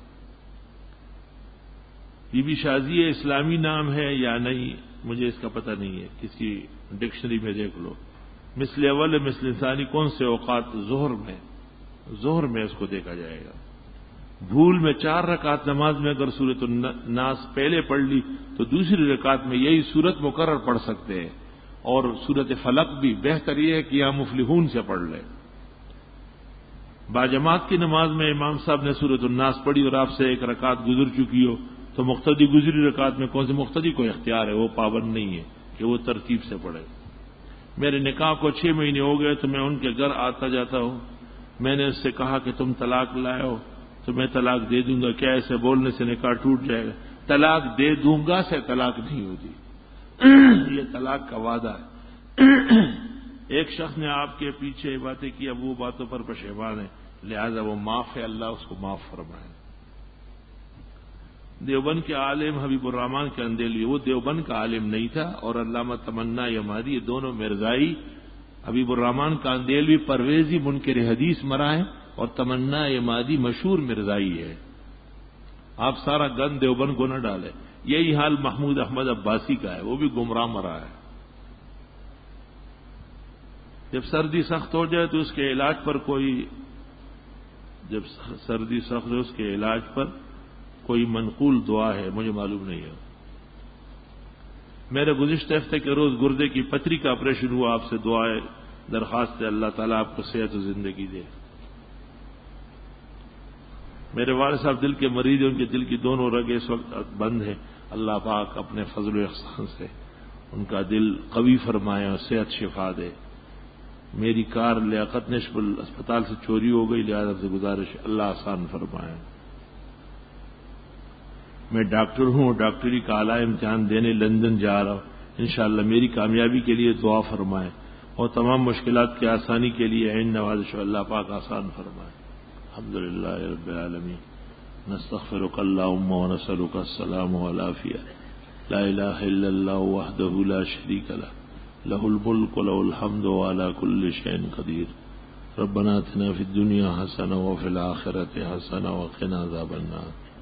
بی بی شازیہ اسلامی نام ہے یا نہیں مجھے اس کا پتہ نہیں ہے، کسی ڈکشنری میں دیکھ لو۔ مثل اول مثل انسانی کون سے اوقات؟ ظہر میں، ظہر میں اس کو دیکھا جائے گا۔ بھول میں چار رکعت نماز میں اگر سورۃ الناس پہلے پڑھ لی تو دوسری رکعت میں یہی سورت مقرر پڑھ سکتے ہیں، اور سورۃ فلق بھی بہتر یہ ہے کہ یا مفلحون سے پڑھ لیں۔ باجماعت کی نماز میں امام صاحب نے سورۃ الناس پڑھی اور آپ سے ایک رکعت گزر چکی ہو تو مقتدی گزری رکعت میں کون سے مقتدی کو اختیار ہے، وہ پابند نہیں ہے کہ وہ ترتیب سے پڑھے۔ میرے نکاح کو چھ مہینے ہو گئے تو میں ان کے گھر آتا جاتا ہوں، میں نے اس سے کہا کہ تم طلاق لائے ہو تو میں طلاق دے دوں گا، کیا ایسے بولنے سے نکاح ٹوٹ جائے گا؟ طلاق دے دوں گا سے طلاق نہیں ہوتی، یہ طلاق کا وعدہ ہے۔ ایک شخص نے آپ کے پیچھے باتیں کی، اب وہ باتوں پر پشیمان ہے، لہذا وہ معاف ہے، اللہ اس کو معاف فرمائے۔ دیوبند کے عالم حبیب الرحمان کے اندیلوی، وہ دیوبند کا عالم نہیں تھا، اور علامہ تمنا یمادی یہ دونوں مرزائی، حبیب الرحمان کا اندیلوی پرویزی منکر حدیث مرا ہے اور تمنا یمادی مشہور مرزائی ہے۔ آپ سارا گند دیوبند کو نہ ڈالے۔ یہی حال محمود احمد عباسی کا ہے، وہ بھی گمراہ مرا ہے۔ جب سردی سخت ہو جائے تو اس کے علاج پر کوئی جب سردی سخت ہو اس کے علاج پر کوئی منقول دعا ہے، مجھے معلوم نہیں ہے۔ میرے گزشتہ ہفتے کے روز گردے کی پتری کا آپریشن ہوا، آپ سے دعائیں درخواست ہے، اللہ تعالیٰ آپ کو صحت و زندگی دے۔ میرے والد صاحب دل کے مریض ہیں، ان کے دل کی دونوں رگیں اس وقت بند ہیں، اللہ پاک اپنے فضل و احسان سے ان کا دل قوی فرمائے اور صحت شفا دے۔ میری کار لیاقت نشپل اسپتال سے چوری ہو گئی، لہذا سے گزارش اللہ آسان فرمائے۔ میں ڈاکٹر ہوں، ڈاکٹری کا اعلیٰ امتحان دینے لندن جا رہا ہوں، انشاءاللہ میری کامیابی کے لیے دعا فرمائے اور تمام مشکلات کی آسانی کے لیے عین نوازش اللہ پاک آسان فرمائے۔ الحمدللہ رب العالمین، نستغفرک اللہم ونسألک السلام والعافیہ، لا الہ الا اللہ وحدہ لا شریک لہ، لہ الملک ولہ الحمد وعلی کل شیء قدیر۔ ربنا آتنا فی الدنیا حسنہ وفی الآخرۃ حسنہ وقنا عذاب النار۔